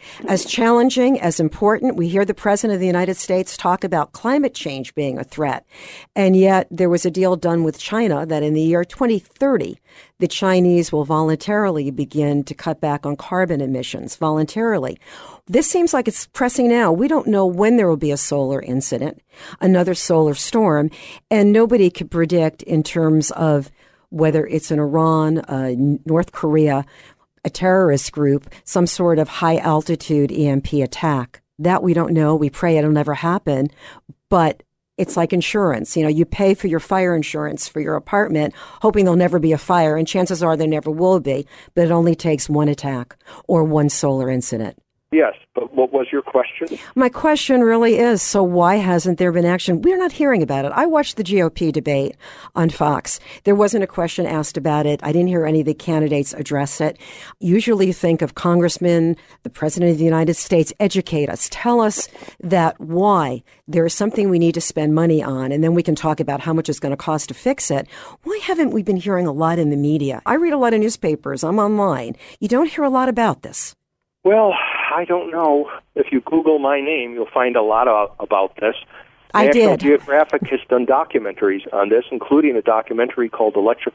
As challenging, as important, we hear the President of the United States talk about climate change being a threat. And yet there was a deal done with China that in the year 2030, the Chinese will voluntarily begin to cut back on carbon emissions voluntarily. This seems like it's pressing now. We don't know when there will be a solar incident, another solar storm, and nobody could predict in terms of whether it's in Iran, North Korea, a terrorist group, some sort of high-altitude EMP attack. That we don't know. We pray it'll never happen. But it's like insurance. You know, you pay for your fire insurance for your apartment, hoping there'll never be a fire, and chances are there never will be. But it only takes one attack or one solar incident. Yes, but what was your question? My question really is, so why hasn't there been action? We're not hearing about it. I watched the GOP debate on Fox. There wasn't a question asked about it. I didn't hear any of the candidates address it. Usually you think of congressmen, the President of the United States, educate us, tell us that why there is something we need to spend money on, and then we can talk about how much it's going to cost to fix it. Why haven't we been hearing a lot in the media? I read a lot of newspapers. I'm online. You don't hear a lot about this. Well, I don't know. If you Google my name, you'll find a lot about this. I National did. Geographic has done documentaries on this, including a documentary called Electronic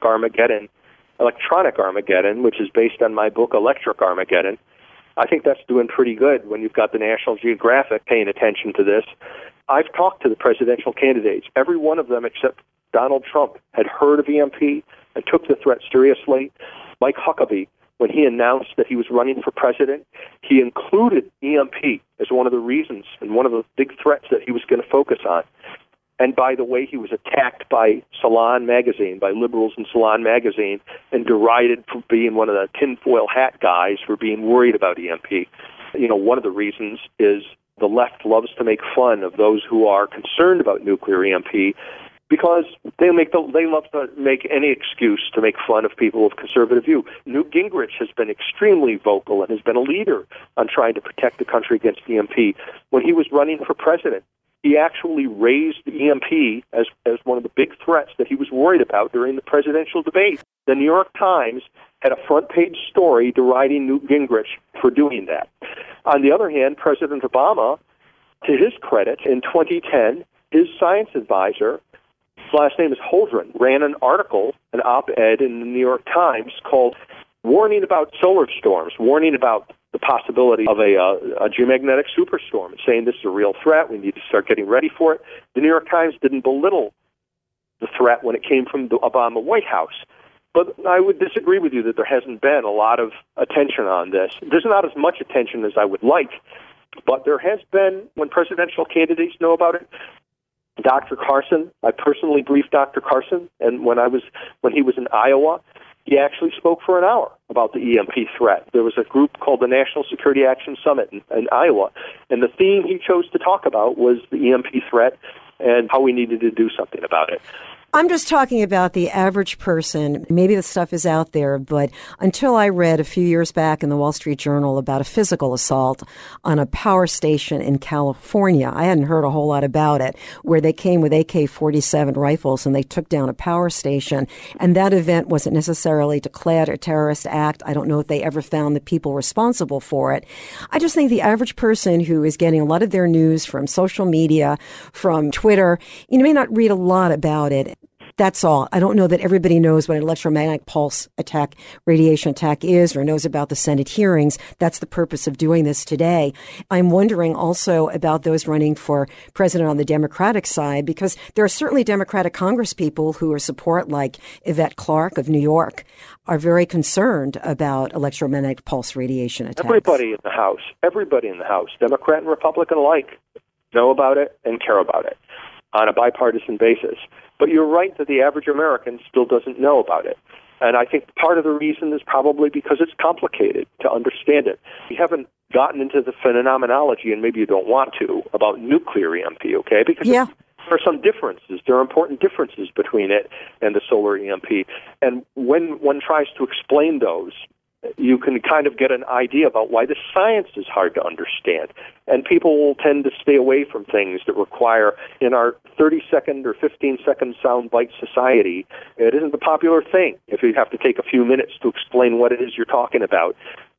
Armageddon, which is based on my book, Electric Armageddon. I think that's doing pretty good when you've got the National Geographic paying attention to this. I've talked to the presidential candidates. Every one of them except Donald Trump had heard of EMP and took the threat seriously. Mike Huckabee, when he announced that he was running for president, he included EMP as one of the reasons and one of the big threats that he was going to focus on. And by the way, he was attacked by Salon magazine, by liberals in Salon magazine, and derided for being one of the tinfoil hat guys for being worried about EMP. You know, one of the reasons is the left loves to make fun of those who are concerned about nuclear EMP, because they love to make any excuse to make fun of people of conservative view. Newt Gingrich has been extremely vocal and has been a leader on trying to protect the country against EMP. When he was running for president, he actually raised EMP as one of the big threats that he was worried about during the presidential debate. The New York Times had a front-page story deriding Newt Gingrich for doing that. On the other hand, President Obama, to his credit, in 2010, his science advisor, his last name is Holdren, ran an article, an op-ed in the New York Times called Warning About Solar Storms, warning about the possibility of a geomagnetic superstorm, saying this is a real threat, we need to start getting ready for it. The New York Times didn't belittle the threat when it came from the Obama White House. But I would disagree with you that there hasn't been a lot of attention on this. There's not as much attention as I would like, but there has been when presidential candidates know about it. Dr. Carson, I personally briefed Dr. Carson, and when he was in Iowa, he actually spoke for an hour about the EMP threat. There was a group called the National Security Action Summit in Iowa, and the theme he chose to talk about was the EMP threat and how we needed to do something about it. I'm just talking about the average person. Maybe the stuff is out there, but until I read a few years back in the Wall Street Journal about a physical assault on a power station in California, I hadn't heard a whole lot about it, where they came with AK-47 rifles and they took down a power station. And that event wasn't necessarily declared a terrorist act. I don't know if they ever found the people responsible for it. I just think the average person who is getting a lot of their news from social media, from Twitter, you may not read a lot about it. That's all. I don't know that everybody knows what an electromagnetic pulse attack, radiation attack is, or knows about the Senate hearings. That's the purpose of doing this today. I'm wondering also about those running for president on the Democratic side, because there are certainly Democratic congresspeople who are support, like Yvette Clarke of New York, are very concerned about electromagnetic pulse radiation attacks. Everybody in the House, Democrat and Republican alike, know about it and care about it on a bipartisan basis. But you're right that the average American still doesn't know about it. And I think part of the reason is probably because it's complicated to understand it. We haven't gotten into the phenomenology, and maybe you don't want to, about nuclear EMP, okay? Because there are some differences. There are important differences between it and the solar EMP. And when one tries to explain those, you can kind of get an idea about why the science is hard to understand. And people will tend to stay away from things that require, in our 30-second or 15-second soundbite society, it isn't a popular thing if you have to take a few minutes to explain what it is you're talking about.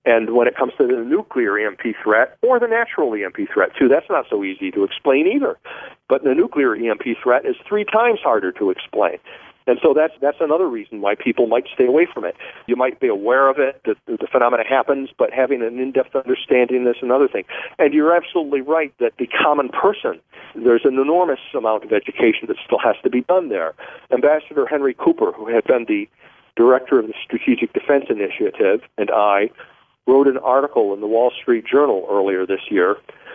And when it comes to the nuclear EMP threat, or the natural EMP threat, too, that's not so easy to explain either. But the nuclear EMP threat is 3 times harder to explain. And so that's another reason why people might stay away from it. You might be aware of it, that the phenomena happens, but having an in-depth understanding is another thing. And you're absolutely right that the common person, there's an enormous amount of education that still has to be done there. Ambassador Henry Cooper, who had been the director of the Strategic Defense Initiative, and I wrote an article in the Wall Street Journal earlier this year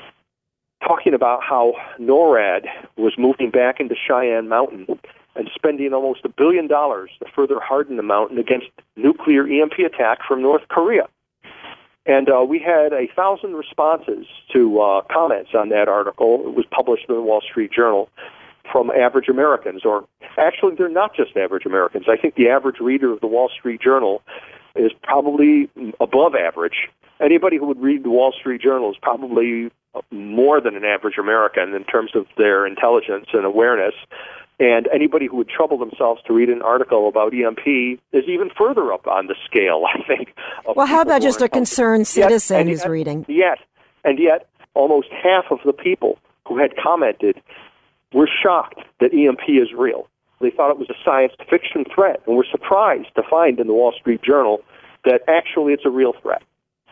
talking about how NORAD was moving back into Cheyenne Mountain and spending almost $1 billion to further harden the mountain against nuclear EMP attack from North Korea. And we had 1,000 responses to comments on that article. It was published in the Wall Street Journal from average Americans, or actually they're not just average Americans. I think the average reader of the Wall Street Journal is probably above average. Anybody who would read the Wall Street Journal is probably more than an average American in terms of their intelligence and awareness. And anybody who would trouble themselves to read an article about EMP is even further up on the scale, I think. Well, how about just a concerned citizen who's reading? Yet, almost half of the people who had commented were shocked that EMP is real. They thought it was a science fiction threat, and were surprised to find in the Wall Street Journal that actually it's a real threat.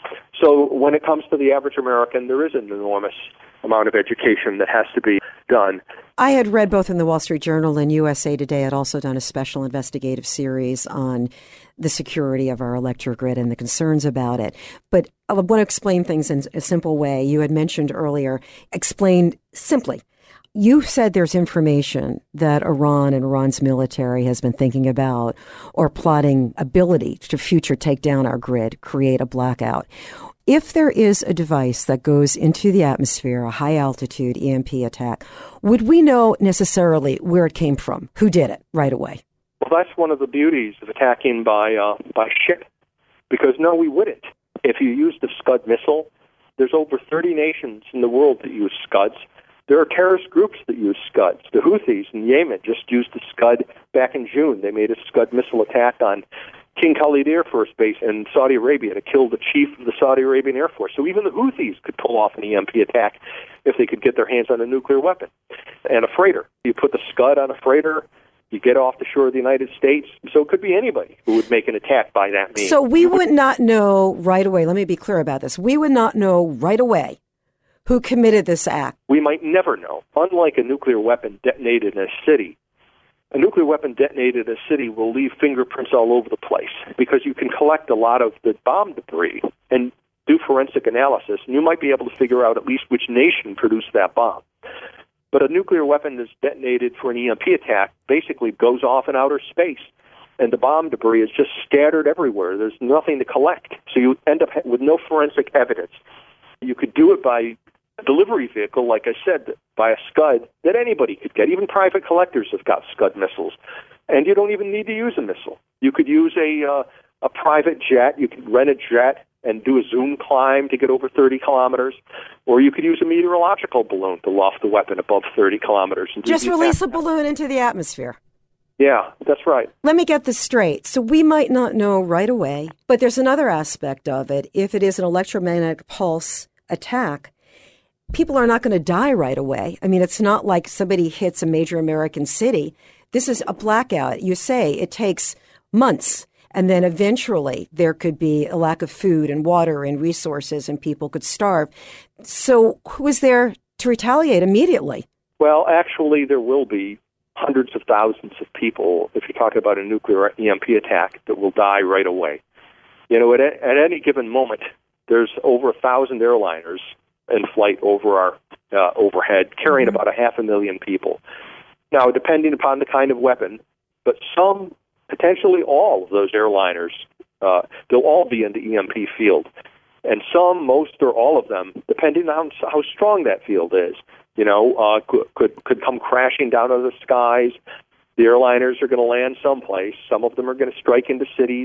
So when it comes to the average American, there is an enormous amount of education that has to be done. I had read both in the Wall Street Journal and USA Today had also done a special investigative series on the security of our electric grid and the concerns about it. But I want to explain things in a simple way. You had mentioned earlier, explained simply. You said there's information that Iran and Iran's military has been thinking about or plotting ability to future take down our grid, create a blackout. If there is a device that goes into the atmosphere, a high-altitude EMP attack, would we know necessarily where it came from? Who did it right away? Well, that's one of the beauties of attacking by ship, because no, we wouldn't. If you used a Scud missile, there's over 30 nations in the world that use Scuds. There are terrorist groups that use Scuds. The Houthis in Yemen just used a Scud back in June. They made a Scud missile attack on King Khalid Air Force Base in Saudi Arabia to kill the chief of the Saudi Arabian Air Force. So even the Houthis could pull off an EMP attack if they could get their hands on a nuclear weapon. And a freighter. You put the Scud on a freighter, you get off the shore of the United States. So it could be anybody who would make an attack by that means. So we would not know right away. Let me be clear about this. We would not know right away who committed this act. We might never know. Unlike a nuclear weapon detonated in a city, a nuclear weapon detonated in a city will leave fingerprints all over the place because you can collect a lot of the bomb debris and do forensic analysis, and you might be able to figure out at least which nation produced that bomb. But a nuclear weapon that's detonated for an EMP attack basically goes off in outer space, and the bomb debris is just scattered everywhere. There's nothing to collect, so you end up with no forensic evidence. You could do it by a delivery vehicle, like I said, by a Scud that anybody could get. Even private collectors have got Scud missiles, and you don't even need to use a missile. You could use a private jet. You could rent a jet and do a zoom climb to get over 30 kilometers, or you could use a meteorological balloon to loft the weapon above 30 kilometers. And just release a balloon into the atmosphere. Yeah, that's right. Let me get this straight. So we might not know right away, but there's another aspect of it. If it is an electromagnetic pulse attack, people are not going to die right away. I mean, it's not like somebody hits a major American city. This is a blackout. You say it takes months, and then eventually there could be a lack of food and water and resources, and people could starve. So who is there to retaliate immediately? Well, actually, there will be hundreds of thousands of people, if you're talking about a nuclear EMP attack, that will die right away. You know, at any given moment, there's over 1,000 airliners in flight over our overhead, carrying about 500,000 people. Now, depending upon the kind of weapon, but some, potentially all of those airliners, they'll all be in the EMP field. And some, most, or all of them, depending on how strong that field is, you know, could come crashing down out of the skies. The airliners are going to land someplace. Some of them are going to strike into cities.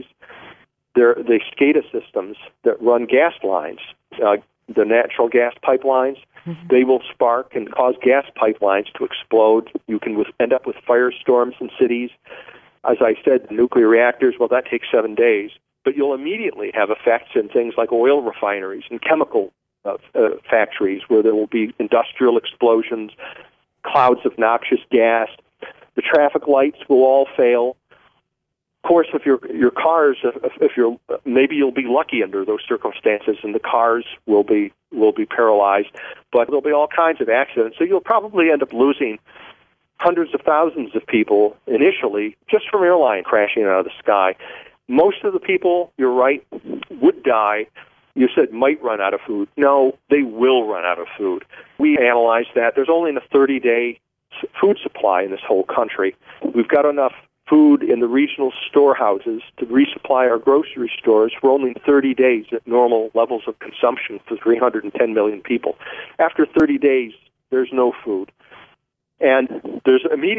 The SCADA systems that run gas lines, the natural gas pipelines, they will spark and cause gas pipelines to explode. You can end up with firestorms in cities. As I said, the nuclear reactors, well, that takes 7 days. but you'll immediately have effects in things like oil refineries and chemical factories where there will be industrial explosions, clouds of noxious gas. The traffic lights will all fail. Of course, if your cars, maybe you'll be lucky under those circumstances, and the cars will be paralyzed. But there'll be all kinds of accidents, so you'll probably end up losing hundreds of thousands of people initially just from airline crashing out of the sky. Most of the people, you're right, would die. You said might run out of food. No, they will run out of food. We analyzed that. There's only a 30-day food supply in this whole country. We've got enough food in the regional storehouses to resupply our grocery stores for only 30 days at normal levels of consumption for 310 million people. After 30 days, there's no food. And there's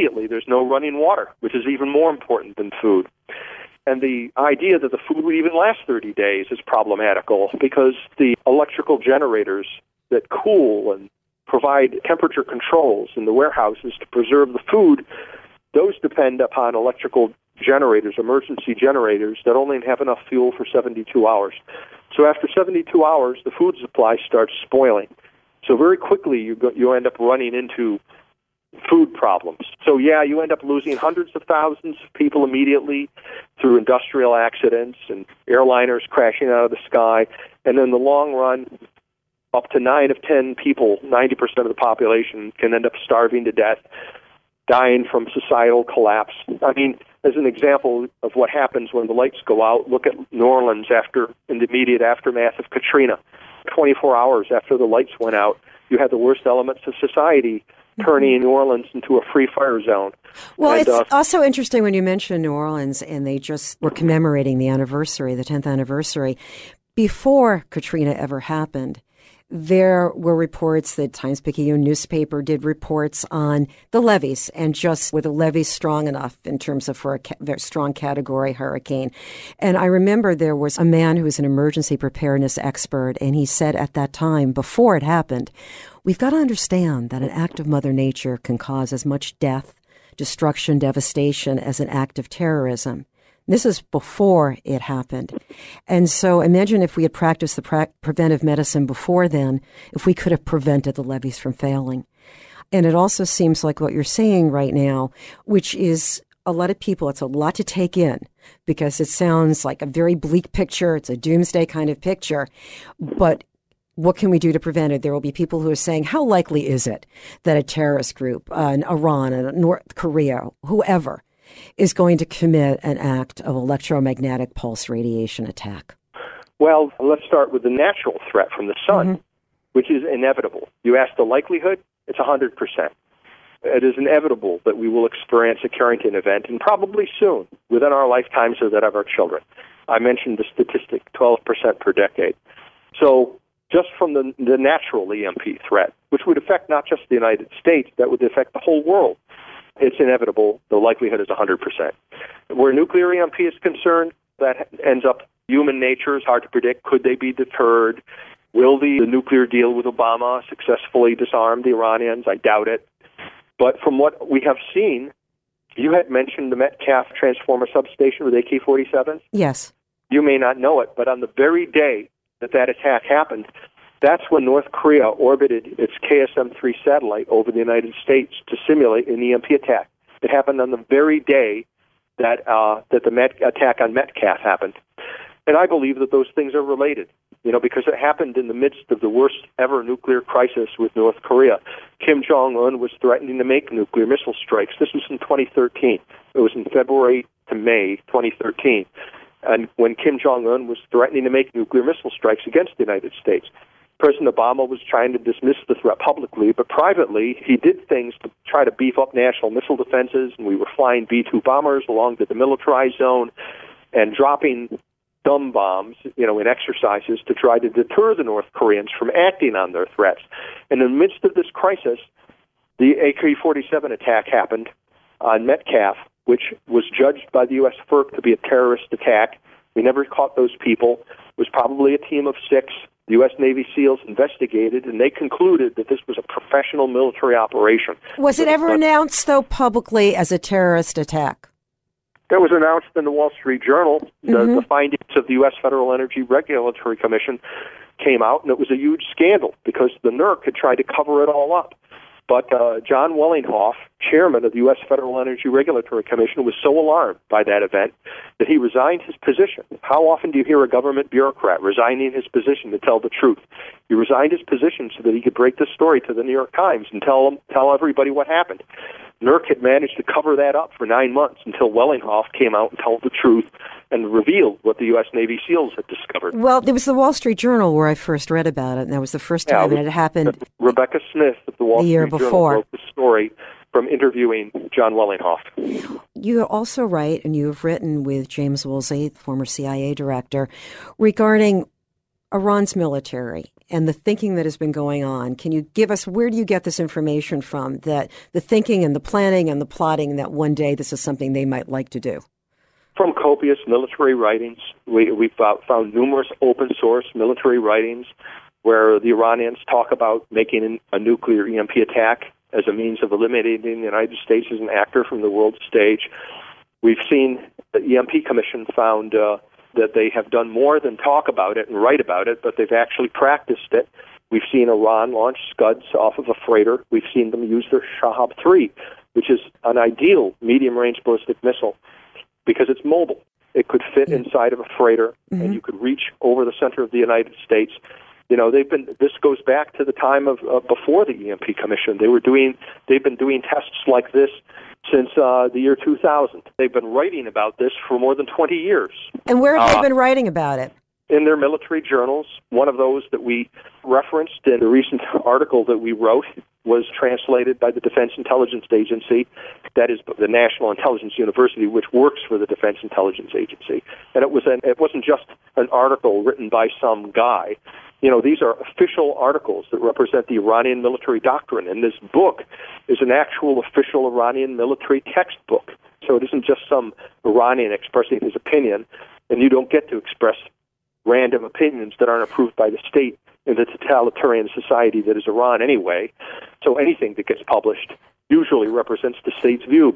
no running water, which is even more important than food. And the idea that the food would even last 30 days is problematical because the electrical generators that cool and provide temperature controls in the warehouses to preserve the food, those depend upon electrical generators, emergency generators, that only have enough fuel for 72 hours. So after 72 hours, the food supply starts spoiling. So very quickly, you end up running into food problems. So you end up losing hundreds of thousands of people immediately through industrial accidents and airliners crashing out of the sky. And in the long run, up to 9 of 10 people, 90% of the population, can end up starving to death, dying from societal collapse. I mean, as an example of what happens when the lights go out, look at New Orleans in the immediate aftermath of Katrina. 24 hours after the lights went out, you had the worst elements of society turning New Orleans into a free fire zone. Well, it's also interesting when you mention New Orleans, and they just were commemorating the 10th anniversary. Before Katrina ever happened, there were reports that Times-Picayune newspaper did reports on the levees and just were the levees strong enough in terms of for a strong category hurricane. And I remember there was a man who was an emergency preparedness expert, and he said at that time, before it happened, we've got to understand that an act of Mother Nature can cause as much death, destruction, devastation as an act of terrorism. This is before it happened. And so imagine if we had practiced the preventive medicine before then, if we could have prevented the levees from failing. And it also seems like what you're saying right now, which is a lot of people, it's a lot to take in because it sounds like a very bleak picture. It's a doomsday kind of picture. But what can we do to prevent it? There will be people who are saying, how likely is it that a terrorist group, Iran, North Korea, whoever, is going to commit an act of electromagnetic pulse radiation attack? Well, let's start with the natural threat from the sun, which is inevitable. You ask the likelihood, it's 100%. It is inevitable that we will experience a Carrington event, and probably soon, within our lifetimes or that of our children. I mentioned the statistic, 12% per decade. So just from the natural EMP threat, which would affect not just the United States, that would affect the whole world, it's inevitable. The likelihood is 100%. Where nuclear EMP is concerned, that ends up human nature is hard to predict. Could they be deterred? Will the nuclear deal with Obama successfully disarm the Iranians? I doubt it. But from what we have seen, you had mentioned the Metcalf transformer substation with AK-47s. Yes. You may not know it, but on the very day that attack happened, that's when North Korea orbited its KSM-3 satellite over the United States to simulate an EMP attack. It happened on the very day that the attack on Metcalf happened. And I believe that those things are related, because it happened in the midst of the worst ever nuclear crisis with North Korea. Kim Jong-un was threatening to make nuclear missile strikes. This was in 2013. It was in February to May 2013. And when Kim Jong-un was threatening to make nuclear missile strikes against the United States, President Obama was trying to dismiss the threat publicly, but privately he did things to try to beef up national missile defenses, and we were flying B-2 bombers along the demilitarized zone and dropping dumb bombs, in exercises to try to deter the North Koreans from acting on their threats. And in the midst of this crisis, the AK-47 attack happened on Metcalf, which was judged by the U.S. FERC to be a terrorist attack. We never caught those people. It was probably a team of 6. The U.S. Navy SEALs investigated, and they concluded that this was a professional military operation. Was it ever announced, though, publicly as a terrorist attack? That was announced in the Wall Street Journal. The findings of the U.S. Federal Energy Regulatory Commission came out, and it was a huge scandal because the NERC had tried to cover it all up. But John Wellinghoff, chairman of the U.S. Federal Energy Regulatory Commission, was so alarmed by that event that he resigned his position. How often do you hear a government bureaucrat resigning his position to tell the truth? He resigned his position so that he could break the story to the New York Times and tell everybody what happened. NERC had managed to cover that up for 9 months until Wellinghoff came out and told the truth and revealed what the U.S. Navy SEALs had discovered. Well, it was the Wall Street Journal where I first read about it, and that was the first time it had happened. Rebecca Smith of the Wall Street Journal wrote the story from interviewing John Wellinghoff. You also write, and you have written with James Woolsey, the former CIA director, regarding Iran's military and the thinking that has been going on. Can you give us, where do you get this information from, that the thinking and the planning and the plotting that one day this is something they might like to do? From copious military writings. We found numerous open-source military writings where the Iranians talk about making a nuclear EMP attack as a means of eliminating the United States as an actor from the world stage. We've seen the EMP Commission found that they have done more than talk about it and write about it, but they've actually practiced it. We've seen Iran launch Scuds off of a freighter. We've seen them use their Shahab-3, which is an ideal medium-range ballistic missile because it's mobile. It could fit inside of a freighter, and you could reach over the center of the United States. You know, this goes back to the time of before the EMP Commission. They've been doing tests like this since the year 2000. They've been writing about this for more than 20 years. And where have they been writing about it? In their military journals. One of those that we referenced in a recent article that we wrote was translated by the Defense Intelligence Agency, that is the National Intelligence University, which works for the Defense Intelligence Agency. And it wasn't just an article written by some guy. You know, these are official articles that represent the Iranian military doctrine, and this book is an actual official Iranian military textbook. So it isn't just some Iranian expressing his opinion, and you don't get to express random opinions that aren't approved by the state in the totalitarian society that is Iran anyway. So anything that gets published usually represents the state's view.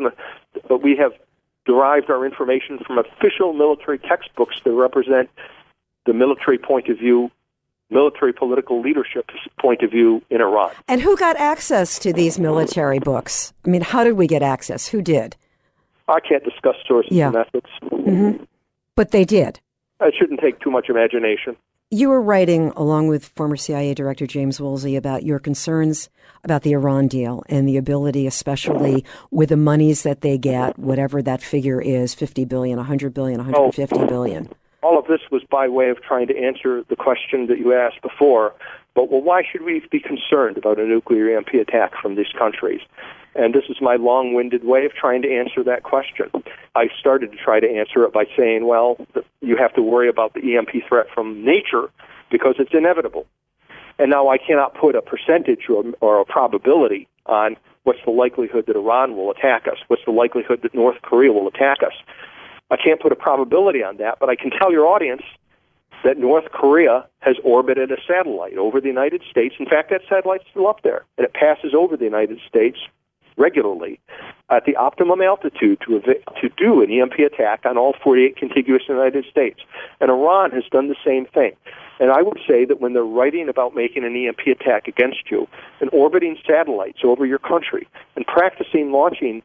But we have derived our information from official military textbooks that represent the military point of view, military political leadership's point of view in Iran. And who got access to these military books? I mean, how did we get access? Who did? I can't discuss sources and methods. But they did. It shouldn't take too much imagination. You were writing, along with former CIA Director James Woolsey, about your concerns about the Iran deal and the ability, especially with the monies that they get, whatever that figure is, $50 billion, $100 billion, $150 billion. All of this was by way of trying to answer the question that you asked before. But, why should we be concerned about a nuclear EMP attack from these countries? And this is my long-winded way of trying to answer that question. I started to try to answer it by saying, well, you have to worry about the EMP threat from nature because it's inevitable. And now I cannot put a percentage or a probability on what's the likelihood that Iran will attack us, what's the likelihood that North Korea will attack us. I can't put a probability on that, but I can tell your audience that North Korea has orbited a satellite over the United States. In fact, that satellite's still up there, and it passes over the United States regularly at the optimum altitude to do an EMP attack on all 48 contiguous United States. And Iran has done the same thing. And I would say that when they're writing about making an EMP attack against you and orbiting satellites over your country and practicing launching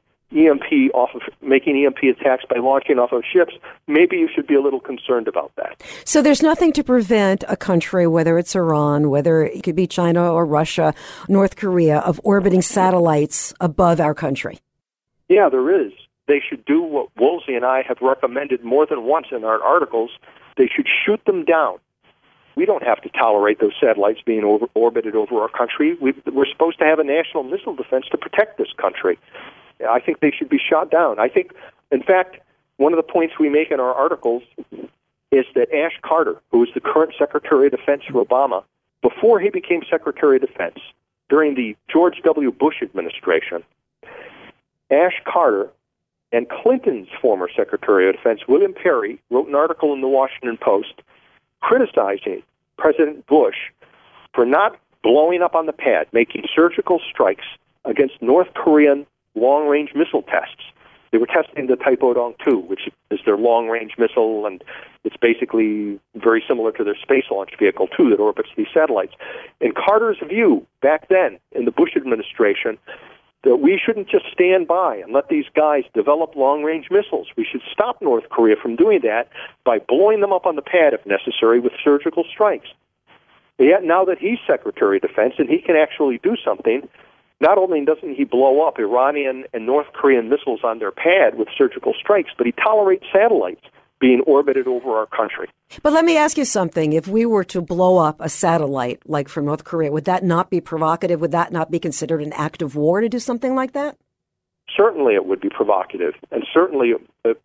making EMP attacks by launching off of ships, maybe you should be a little concerned about that. So there's nothing to prevent a country, whether it's Iran, whether it could be China or Russia, North Korea, of orbiting satellites above our country? Yeah, there is. They should do what Woolsey and I have recommended more than once in our articles. They should shoot them down. We don't have to tolerate those satellites being orbited over our country. We're supposed to have a national missile defense to protect this country. I think they should be shot down. I think, in fact, one of the points we make in our articles is that Ash Carter, who was the current Secretary of Defense for Obama, before he became Secretary of Defense, during the George W. Bush administration, Ash Carter and Clinton's former Secretary of Defense, William Perry, wrote an article in the Washington Post criticizing President Bush for not blowing up on the pad, making surgical strikes against North Korean long-range missile tests. They were testing the Taepodong 2, which is their long-range missile, and it's basically very similar to their space launch vehicle, too, that orbits these satellites. In Carter's view, back then, in the Bush administration, that we shouldn't just stand by and let these guys develop long-range missiles. We should stop North Korea from doing that by blowing them up on the pad, if necessary, with surgical strikes. Yet now that he's Secretary of Defense and he can actually do something, not only doesn't he blow up Iranian and North Korean missiles on their pad with surgical strikes, but he tolerates satellites being orbited over our country. But let me ask you something. If we were to blow up a satellite, like from North Korea, would that not be provocative? Would that not be considered an act of war to do something like that? Certainly it would be provocative, and certainly it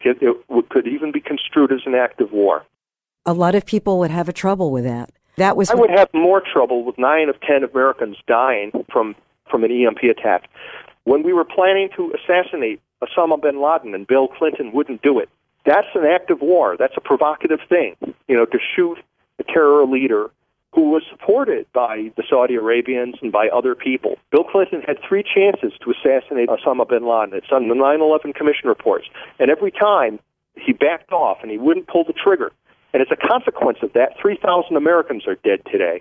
could even be construed as an act of war. A lot of people would have trouble with that. I would have more trouble with 9 of 10 Americans dying from an EMP attack. When we were planning to assassinate Osama bin Laden and Bill Clinton wouldn't do it, that's an act of war. That's a provocative thing, to shoot a terror leader who was supported by the Saudi Arabians and by other people. Bill Clinton had 3 chances to assassinate Osama bin Laden. It's on the 9/11 Commission reports. And every time he backed off and he wouldn't pull the trigger. And as a consequence of that, 3,000 Americans are dead today.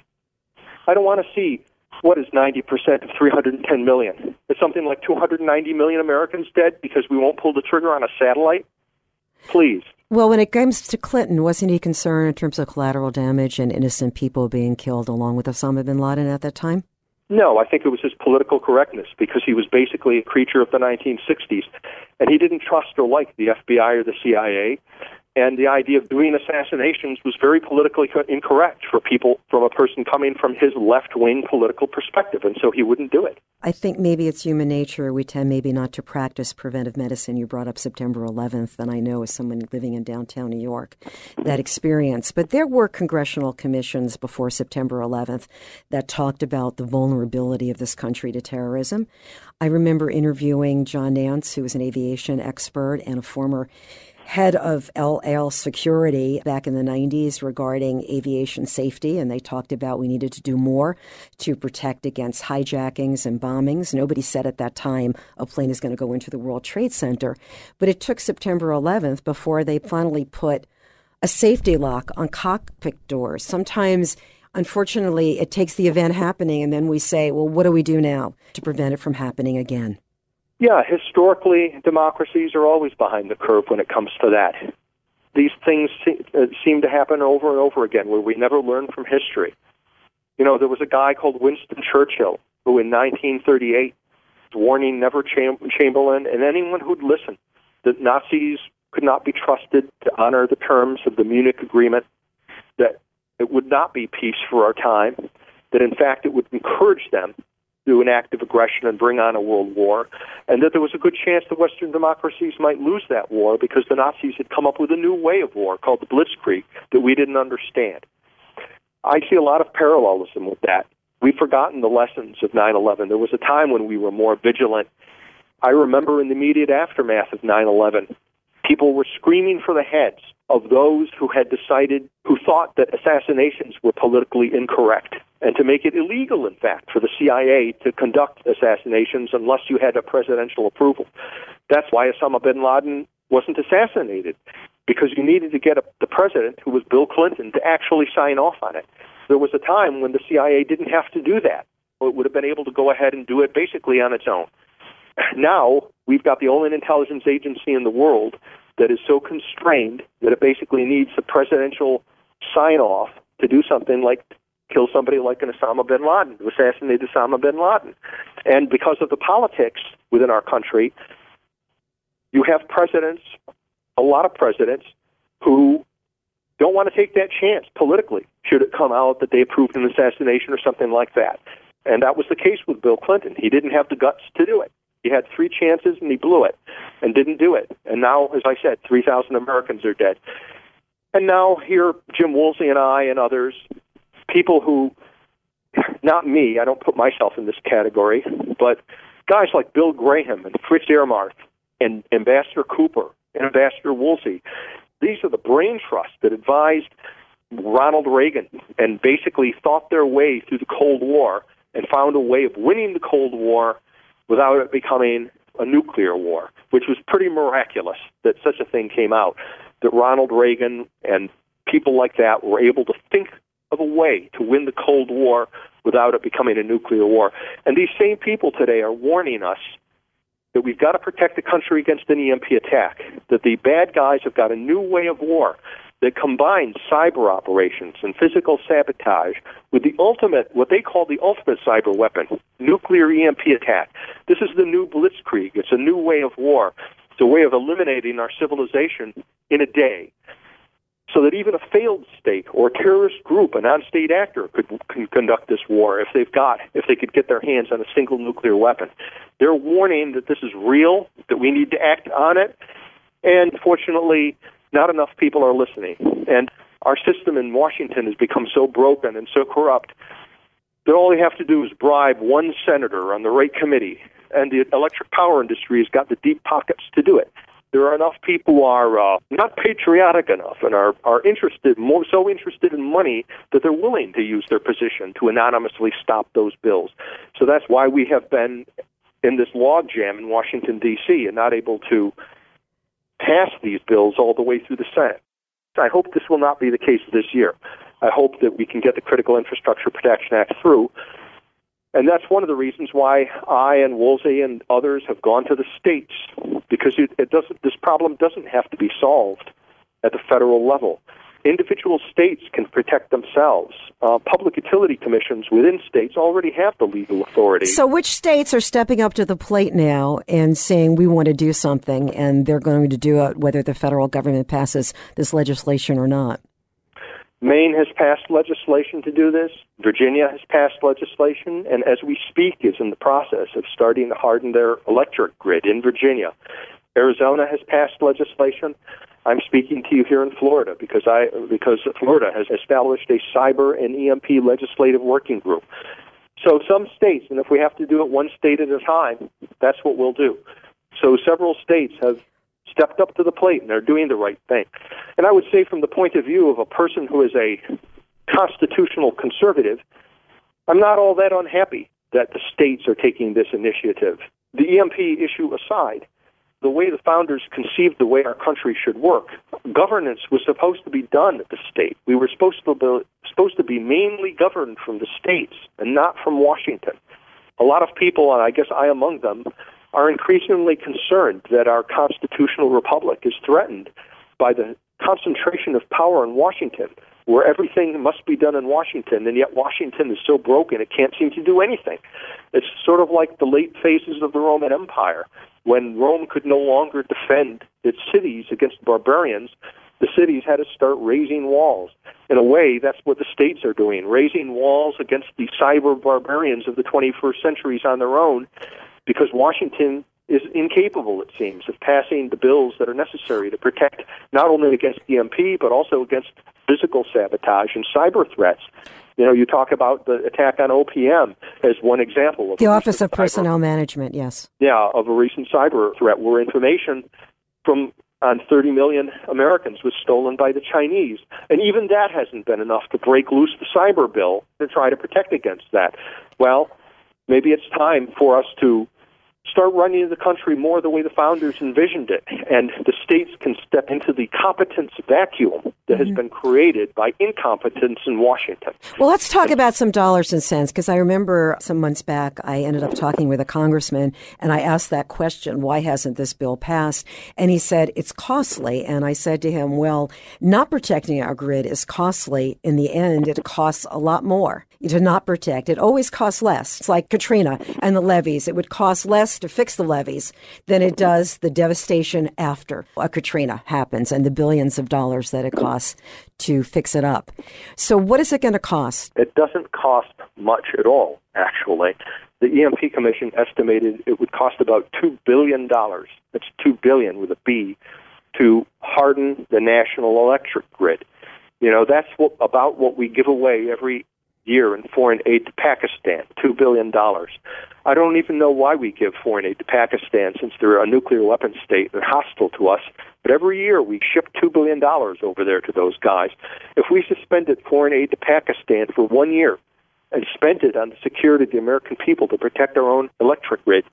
I don't want to see what is 90% of 310 million. It's something like 290 million Americans dead because we won't pull the trigger on a satellite. Please. Well, when it comes to Clinton, wasn't he concerned in terms of collateral damage and innocent people being killed along with Osama bin Laden at that time? No, I think it was his political correctness because he was basically a creature of the 1960s, and he didn't trust or like the FBI or the CIA. And the idea of doing assassinations was very politically incorrect for people, from a person coming from his left-wing political perspective, and so he wouldn't do it. I think maybe it's human nature. We tend maybe not to practice preventive medicine. You brought up September 11th, and I know as someone living in downtown New York, that experience. But there were congressional commissions before September 11th that talked about the vulnerability of this country to terrorism. I remember interviewing John Nance, who was an aviation expert and a former head of El Al Security back in the 90s regarding aviation safety, and they talked about we needed to do more to protect against hijackings and bombings. Nobody said at that time a plane is going to go into the World Trade Center, but it took September 11th before they finally put a safety lock on cockpit doors. Sometimes, unfortunately, it takes the event happening, and then we say, well, what do we do now to prevent it from happening again? Yeah, historically, democracies are always behind the curve when it comes to that. These things seem to happen over and over again where we never learn from history. There was a guy called Winston Churchill who in 1938 was warning Neville Chamberlain and anyone who'd listen that Nazis could not be trusted to honor the terms of the Munich Agreement, that it would not be peace for our time, that in fact it would encourage them do an act of aggression and bring on a world war, and that there was a good chance that Western democracies might lose that war because the Nazis had come up with a new way of war called the Blitzkrieg that we didn't understand. I see a lot of parallelism with that. We've forgotten the lessons of 9/11. There was a time when we were more vigilant. I remember in the immediate aftermath of 9/11, people were screaming for the heads of those who thought that assassinations were politically incorrect, and to make it illegal, in fact, for the CIA to conduct assassinations unless you had a presidential approval. That's why Osama bin Laden wasn't assassinated, because you needed to get the president, who was Bill Clinton, to actually sign off on it. There was a time when the CIA didn't have to do that. It would have been able to go ahead and do it basically on its own. Now, we've got the only intelligence agency in the world that is so constrained that it basically needs the presidential sign-off to do something like kill somebody like an Osama bin Laden, to assassinate Osama bin Laden. And because of the politics within our country, you have presidents, a lot of presidents, who don't want to take that chance politically, should it come out that they approved an assassination or something like that. And that was the case with Bill Clinton. He didn't have the guts to do it. He had 3 chances and he blew it and didn't do it. And now, as I said, 3,000 Americans are dead. And now here, Jim Woolsey and I and others, people who, not me, I don't put myself in this category, but guys like Bill Graham and Fritz Ehrmarth and Ambassador Cooper and Ambassador Woolsey, these are the brain trust that advised Ronald Reagan and basically thought their way through the Cold War and found a way of winning the Cold War without it becoming a nuclear war, which was pretty miraculous that such a thing came out, that Ronald Reagan and people like that were able to think of a way to win the Cold War without it becoming a nuclear war. And these same people today are warning us that we've got to protect the country against an EMP attack, that the bad guys have got a new way of war that combines cyber operations and physical sabotage with the ultimate, what they call the ultimate cyber weapon, nuclear EMP attack. This is the new blitzkrieg. It's a new way of war. It's a way of eliminating our civilization in a day, so that even a failed state or terrorist group, a non-state actor, can conduct this war if they could get their hands on a single nuclear weapon. They're warning that this is real, that we need to act on it, and fortunately, not enough people are listening. And our system in Washington has become so broken and so corrupt that all they have to do is bribe one senator on the right committee, and the electric power industry has got the deep pockets to do it. There are enough people who are not patriotic enough and are interested, so interested in money that they're willing to use their position to anonymously stop those bills. So that's why we have been in this logjam in Washington, D.C., and not able to pass these bills all the way through the Senate. I hope this will not be the case this year. I hope that we can get the Critical Infrastructure Protection Act through. And that's one of the reasons why I and Woolsey and others have gone to the states, because this problem doesn't have to be solved at the federal level. Individual states can protect themselves. Public utility commissions within states already have the legal authority. So which states are stepping up to the plate now and saying we want to do something, and they're going to do it whether the federal government passes this legislation or not? Maine has passed legislation to do this. Virginia has passed legislation, and as we speak is in the process of starting to harden their electric grid in Virginia. Arizona has passed legislation. I'm speaking to you here in Florida because Florida has established a cyber and EMP legislative working group. So some states, and if we have to do it one state at a time, that's what we'll do. So several states have stepped up to the plate, and they're doing the right thing. And I would say from the point of view of a person who is a constitutional conservative, I'm not all that unhappy that the states are taking this initiative. The EMP issue aside, the way the founders conceived the way our country should work, governance was supposed to be done at the state. We were supposed to be mainly governed from the states and not from Washington. A lot of people, and I guess I among them, are increasingly concerned that our constitutional republic is threatened by the concentration of power in Washington, where everything must be done in Washington, and yet Washington is so broken it can't seem to do anything. It's sort of like the late phases of the Roman Empire. When Rome could no longer defend its cities against barbarians, the cities had to start raising walls. In a way, that's what the states are doing, raising walls against the cyber barbarians of the 21st centuries on their own, because Washington is incapable, it seems, of passing the bills that are necessary to protect not only against EMP, but also against physical sabotage and cyber threats. You know, you talk about the attack on OPM as one example. Of the Office of Personnel Management, yes. Yeah, of a recent cyber threat where information on 30 million Americans was stolen by the Chinese. And even that hasn't been enough to break loose the cyber bill to try to protect against that. Well, maybe it's time for us to start running the country more the way the founders envisioned it, and the states can step into the competence vacuum that has been created by incompetence in Washington. Well, let's talk about some dollars and cents, because I remember some months back I ended up talking with a congressman, and I asked that question, why hasn't this bill passed? And he said, it's costly. And I said to him, well, not protecting our grid is costly. In the end, it costs a lot more to not protect. It always costs less. It's like Katrina and the levees. It would cost less to fix the levees than it does the devastation after a Katrina happens and the billions of dollars that it costs to fix it up. So what is it going to cost? It doesn't cost much at all, actually. The EMP Commission estimated it would cost about $2 billion. That's $2 billion with a B, to harden the national electric grid. You know, that's about what we give away every year in foreign aid to Pakistan, $2 billion. I don't even know why we give foreign aid to Pakistan, since they're a nuclear weapons state and hostile to us. But every year we ship $2 billion over there to those guys. If we suspended foreign aid to Pakistan for 1 year and spent it on the security of the American people to protect our own electric grid,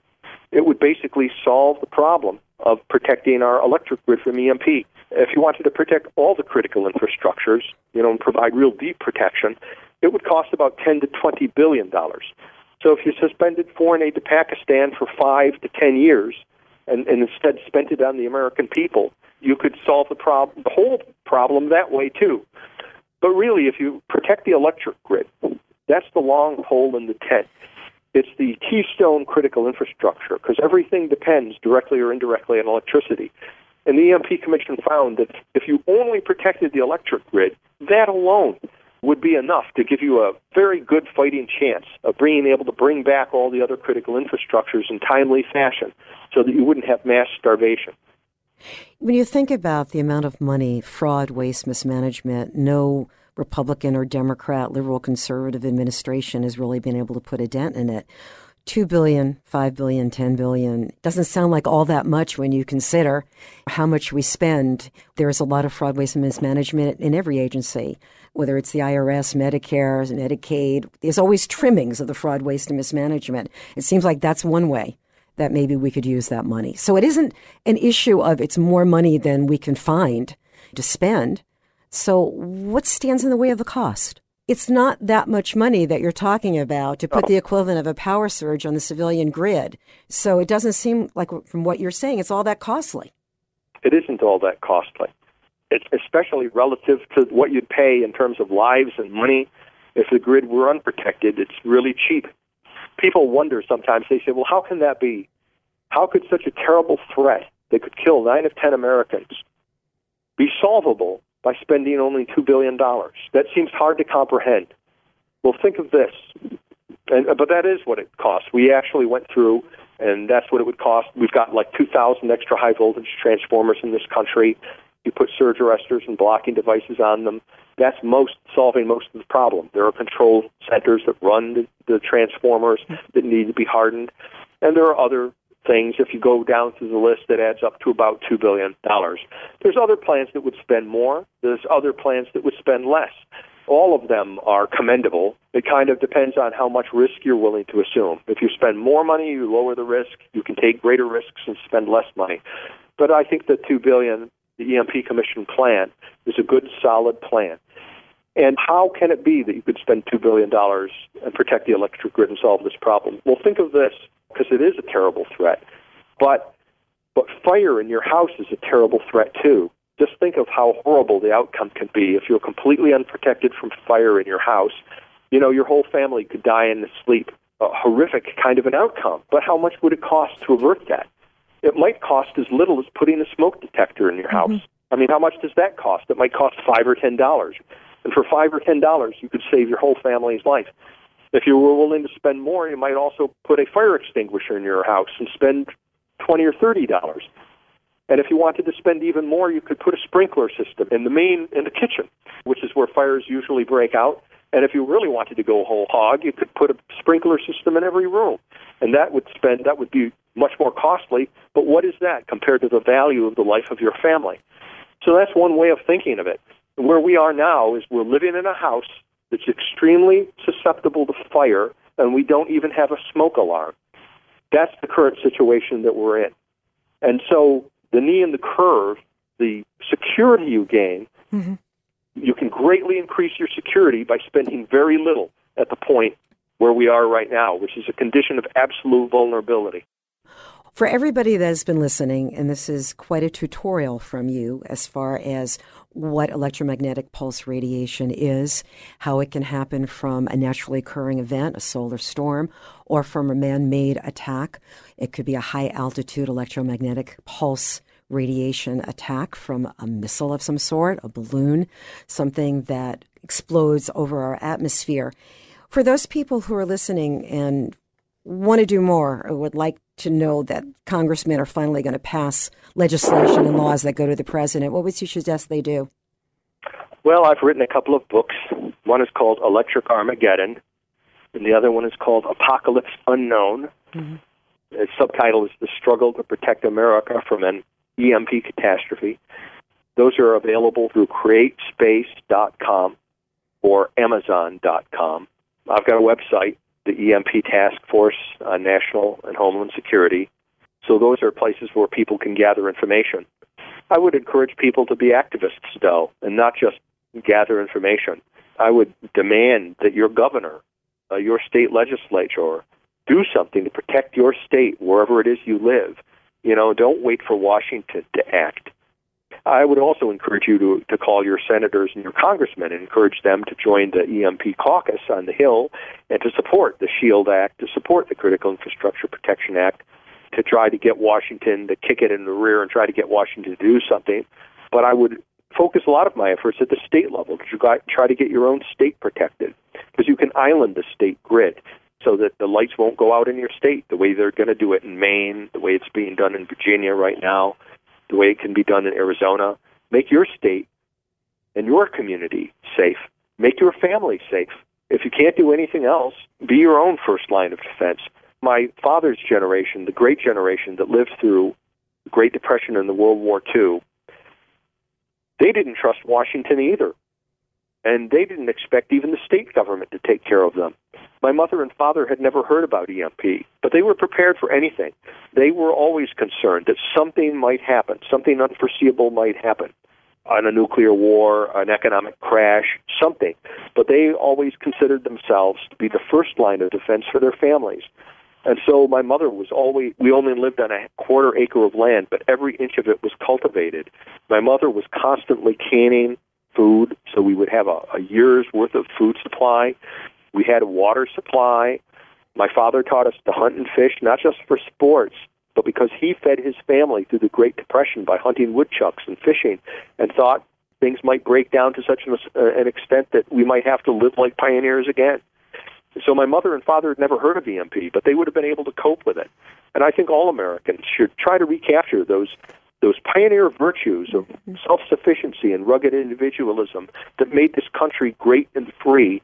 It would basically solve the problem of protecting our electric grid from EMP. If you wanted to protect all the critical infrastructures, and provide real deep protection, it would cost about $10 to $20 billion. So if you suspended foreign aid to Pakistan for 5 to 10 years and instead spent it on the American people, you could solve the whole problem that way too. But really, if you protect the electric grid, that's the long pole in the tent. It's the keystone critical infrastructure, because everything depends directly or indirectly on electricity. And the EMP Commission found that if you only protected the electric grid, that alone would be enough to give you a very good fighting chance of being able to bring back all the other critical infrastructures in timely fashion so that you wouldn't have mass starvation. When you think about the amount of money, fraud, waste, mismanagement, no Republican or Democrat, liberal, conservative administration has really been able to put a dent in it. $2 billion, $5 billion, $10 billion doesn't sound like all that much when you consider how much we spend. There's a lot of fraud, waste, and mismanagement in every agency, whether it's the IRS, Medicare, Medicaid. There's always trimmings of the fraud, waste, and mismanagement. It seems like that's one way that maybe we could use that money. So it isn't an issue of it's more money than we can find to spend. So what stands in the way of the cost? It's not that much money that you're talking about to put the equivalent of a power surge on the civilian grid. So it doesn't seem like, from what you're saying, it's all that costly. It isn't all that costly. It's especially relative to what you'd pay in terms of lives and money. If the grid were unprotected, it's really cheap. People wonder sometimes, they say, well, how can that be? How could such a terrible threat that could kill 9 of 10 Americans be solvable by spending only $2 billion? That seems hard to comprehend. Well, think of this. But that is what it costs. We actually went through, and that's what it would cost. We've got like 2,000 extra high-voltage transformers in this country. You put surge arresters and blocking devices on them. That's solving most of the problem. There are control centers that run the transformers that need to be hardened. And there are other things. If you go down through the list, that adds up to about $2 billion. There's other plans that would spend more. There's other plans that would spend less. All of them are commendable. It kind of depends on how much risk you're willing to assume. If you spend more money, you lower the risk. You can take greater risks and spend less money. But I think the $2 billion, the EMP Commission plan, is a good, solid plan. And how can it be that you could spend $2 billion and protect the electric grid and solve this problem? Well, think of this, because it is a terrible threat. But fire in your house is a terrible threat, too. Just think of how horrible the outcome can be if you're completely unprotected from fire in your house. Your whole family could die in their sleep. A horrific kind of an outcome. But how much would it cost to avert that? It might cost as little as putting a smoke detector in your house. I mean, how much does that cost? It might cost $5 or $10. And for $5 or $10, you could save your whole family's life. If you were willing to spend more, you might also put a fire extinguisher in your house and spend $20 or $30. And if you wanted to spend even more, you could put a sprinkler system in the kitchen, which is where fires usually break out. And if you really wanted to go whole hog, you could put a sprinkler system in every room. And that would be much more costly. But what is that compared to the value of the life of your family? So that's one way of thinking of it. Where we are now is we're living in a house that's extremely susceptible to fire, and we don't even have a smoke alarm. That's the current situation that we're in. And so the knee in the curve, the security you gain, you can greatly increase your security by spending very little at the point where we are right now, which is a condition of absolute vulnerability. For everybody that has been listening, and this is quite a tutorial from you as far as what electromagnetic pulse radiation is, how it can happen from a naturally occurring event, a solar storm, or from a man-made attack. It could be a high-altitude electromagnetic pulse radiation attack from a missile of some sort, a balloon, something that explodes over our atmosphere. For those people who are listening and want to do more or would like to know that congressmen are finally going to pass legislation and laws that go to the president, what would you suggest they do? Well, I've written a couple of books. One is called Electric Armageddon, and the other one is called Apocalypse Unknown. Its subtitle is The Struggle to Protect America from an EMP Catastrophe. Those are available through createspace.com or amazon.com. I've got a website, the EMP Task Force on National and Homeland Security, So those are places where people can gather information. I would encourage people to be activists, though, and not just gather information. I would demand that your governor, your state legislature, do something to protect your state wherever it is you live. Don't wait for Washington to act. I would also encourage you to call your senators and your congressmen and encourage them to join the EMP caucus on the Hill and to support the SHIELD Act, to support the Critical Infrastructure Protection Act, to try to get Washington to kick it in the rear and try to get Washington to do something. But I would focus a lot of my efforts at the state level to try to get your own state protected, because you can island the state grid so that the lights won't go out in your state the way they're going to do it in Maine, the way it's being done in Virginia right now, the way it can be done in Arizona. Make your state and your community safe. Make your family safe. If you can't do anything else, be your own first line of defense. My father's generation, the great generation that lived through the Great Depression and the World War II, they didn't trust Washington either. And they didn't expect even the state government to take care of them. My mother and father had never heard about EMP, but they were prepared for anything. They were always concerned that something might happen, something unforeseeable might happen, a nuclear war, an economic crash, something. But they always considered themselves to be the first line of defense for their families. And so my mother was always, we only lived on a quarter acre of land, but every inch of it was cultivated. My mother was constantly canning food, so we would have a year's worth of food supply. We had a water supply. My father taught us to hunt and fish, not just for sports, but because he fed his family through the Great Depression by hunting woodchucks and fishing, and thought things might break down to such an extent that we might have to live like pioneers again. So my mother and father had never heard of EMP, but they would have been able to cope with it. And I think all Americans should try to recapture those pioneer virtues of self-sufficiency and rugged individualism that made this country great and free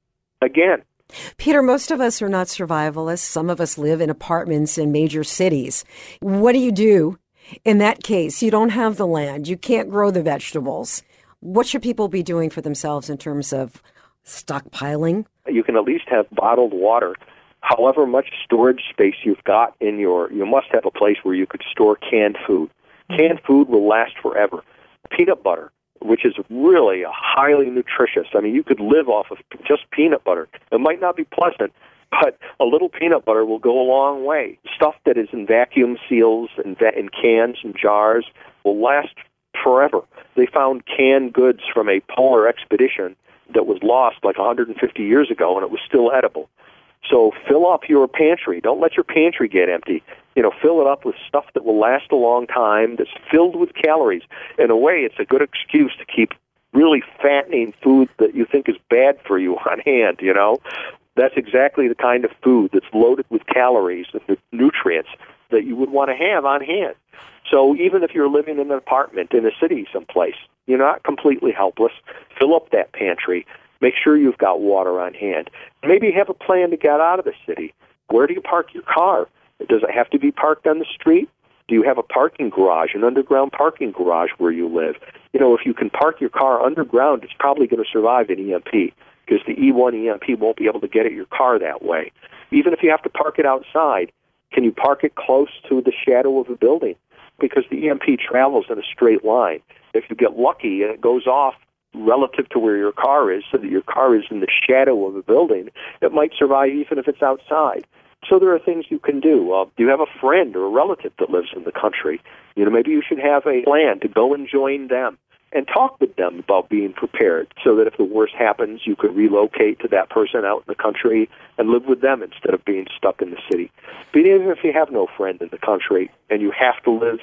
again. Peter, most of us are not survivalists. Some of us live in apartments in major cities. What do you do in that case? You don't have the land. You can't grow the vegetables. What should people be doing for themselves in terms of stockpiling? You can at least have bottled water. However much storage space you've got you must have a place where you could store canned food. Canned food will last forever. Peanut butter, which is really highly nutritious. I mean, you could live off of just peanut butter. It might not be pleasant, but a little peanut butter will go a long way. Stuff that is in vacuum seals and in cans and jars will last forever. They found canned goods from a polar expedition that was lost like 150 years ago, and it was still edible. So fill up your pantry. Don't let your pantry get empty. Fill it up with stuff that will last a long time, that's filled with calories. In a way, it's a good excuse to keep really fattening food that you think is bad for you on hand, That's exactly the kind of food that's loaded with calories and nutrients that you would want to have on hand. So even if you're living in an apartment in a city someplace, you're not completely helpless. Fill up that pantry. Make sure you've got water on hand. Maybe have a plan to get out of the city. Where do you park your car? Does it have to be parked on the street? Do you have a parking garage, an underground parking garage where you live? If you can park your car underground, it's probably going to survive an EMP, because the E1 EMP won't be able to get at your car that way. Even if you have to park it outside, can you park it close to the shadow of a building? Because the EMP travels in a straight line. If you get lucky and it goes off relative to where your car is, so that your car is in the shadow of a building, it might survive even if it's outside. So there are things you can do. Do you have a friend or a relative that lives in the country? Maybe you should have a plan to go and join them and talk with them about being prepared, so that if the worst happens, you could relocate to that person out in the country and live with them instead of being stuck in the city. But even if you have no friend in the country and you have to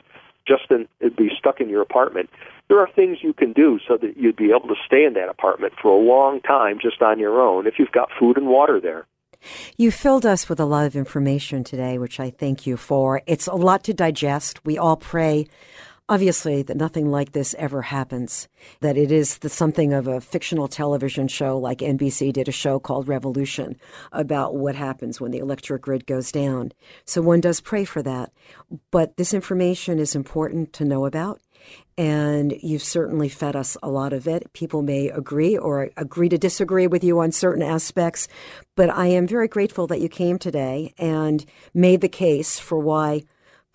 be stuck in your apartment, there are things you can do so that you'd be able to stay in that apartment for a long time just on your own if you've got food and water there. You filled us with a lot of information today, which I thank you for. It's a lot to digest. We all pray, obviously, that nothing like this ever happens, that it is something of a fictional television show, like NBC did a show called Revolution about what happens when the electric grid goes down. So one does pray for that. But this information is important to know about, and you've certainly fed us a lot of it. People may agree or agree to disagree with you on certain aspects, but I am very grateful that you came today and made the case for why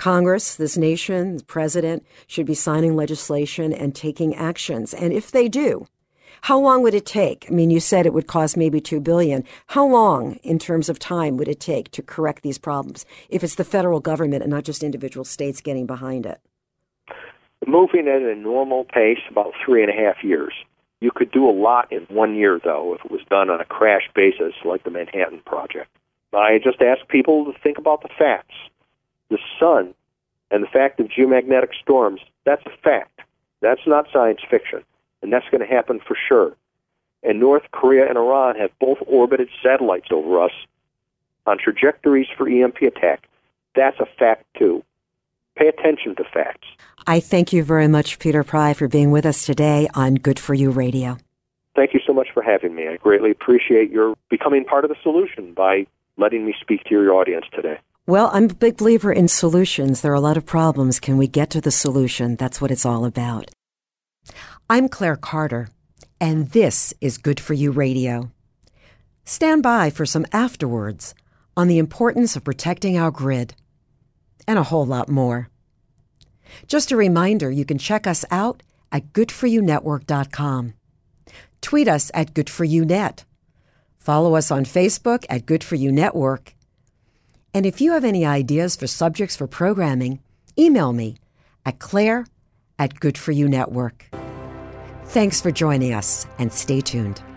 Congress, this nation, the president should be signing legislation and taking actions. And if they do, how long would it take? I mean, you said it would cost maybe $2 billion. How long, in terms of time, would it take to correct these problems if it's the federal government and not just individual states getting behind it? Moving at a normal pace, about 3.5 years. You could do a lot in 1 year, though, if it was done on a crash basis like the Manhattan Project. I just ask people to think about the facts. The sun and the fact of geomagnetic storms, that's a fact. That's not science fiction, and that's going to happen for sure. And North Korea and Iran have both orbited satellites over us on trajectories for EMP attack. That's a fact, too. Pay attention to facts. I thank you very much, Peter Pry, for being with us today on Good For You Radio. Thank you so much for having me. I greatly appreciate your becoming part of the solution by letting me speak to your audience today. Well, I'm a big believer in solutions. There are a lot of problems. Can we get to the solution? That's what it's all about. I'm Claire Carter, and this is Good For You Radio. Stand by for some afterwards on the importance of protecting our grid, and a whole lot more. Just a reminder, you can check us out at goodforyouNetwork.com. Tweet us at GoodForYouNet. Follow us on Facebook at Good For You Network. And if you have any ideas for subjects for programming, email me at Claire@GoodForYouNetwork. Thanks for joining us, and stay tuned.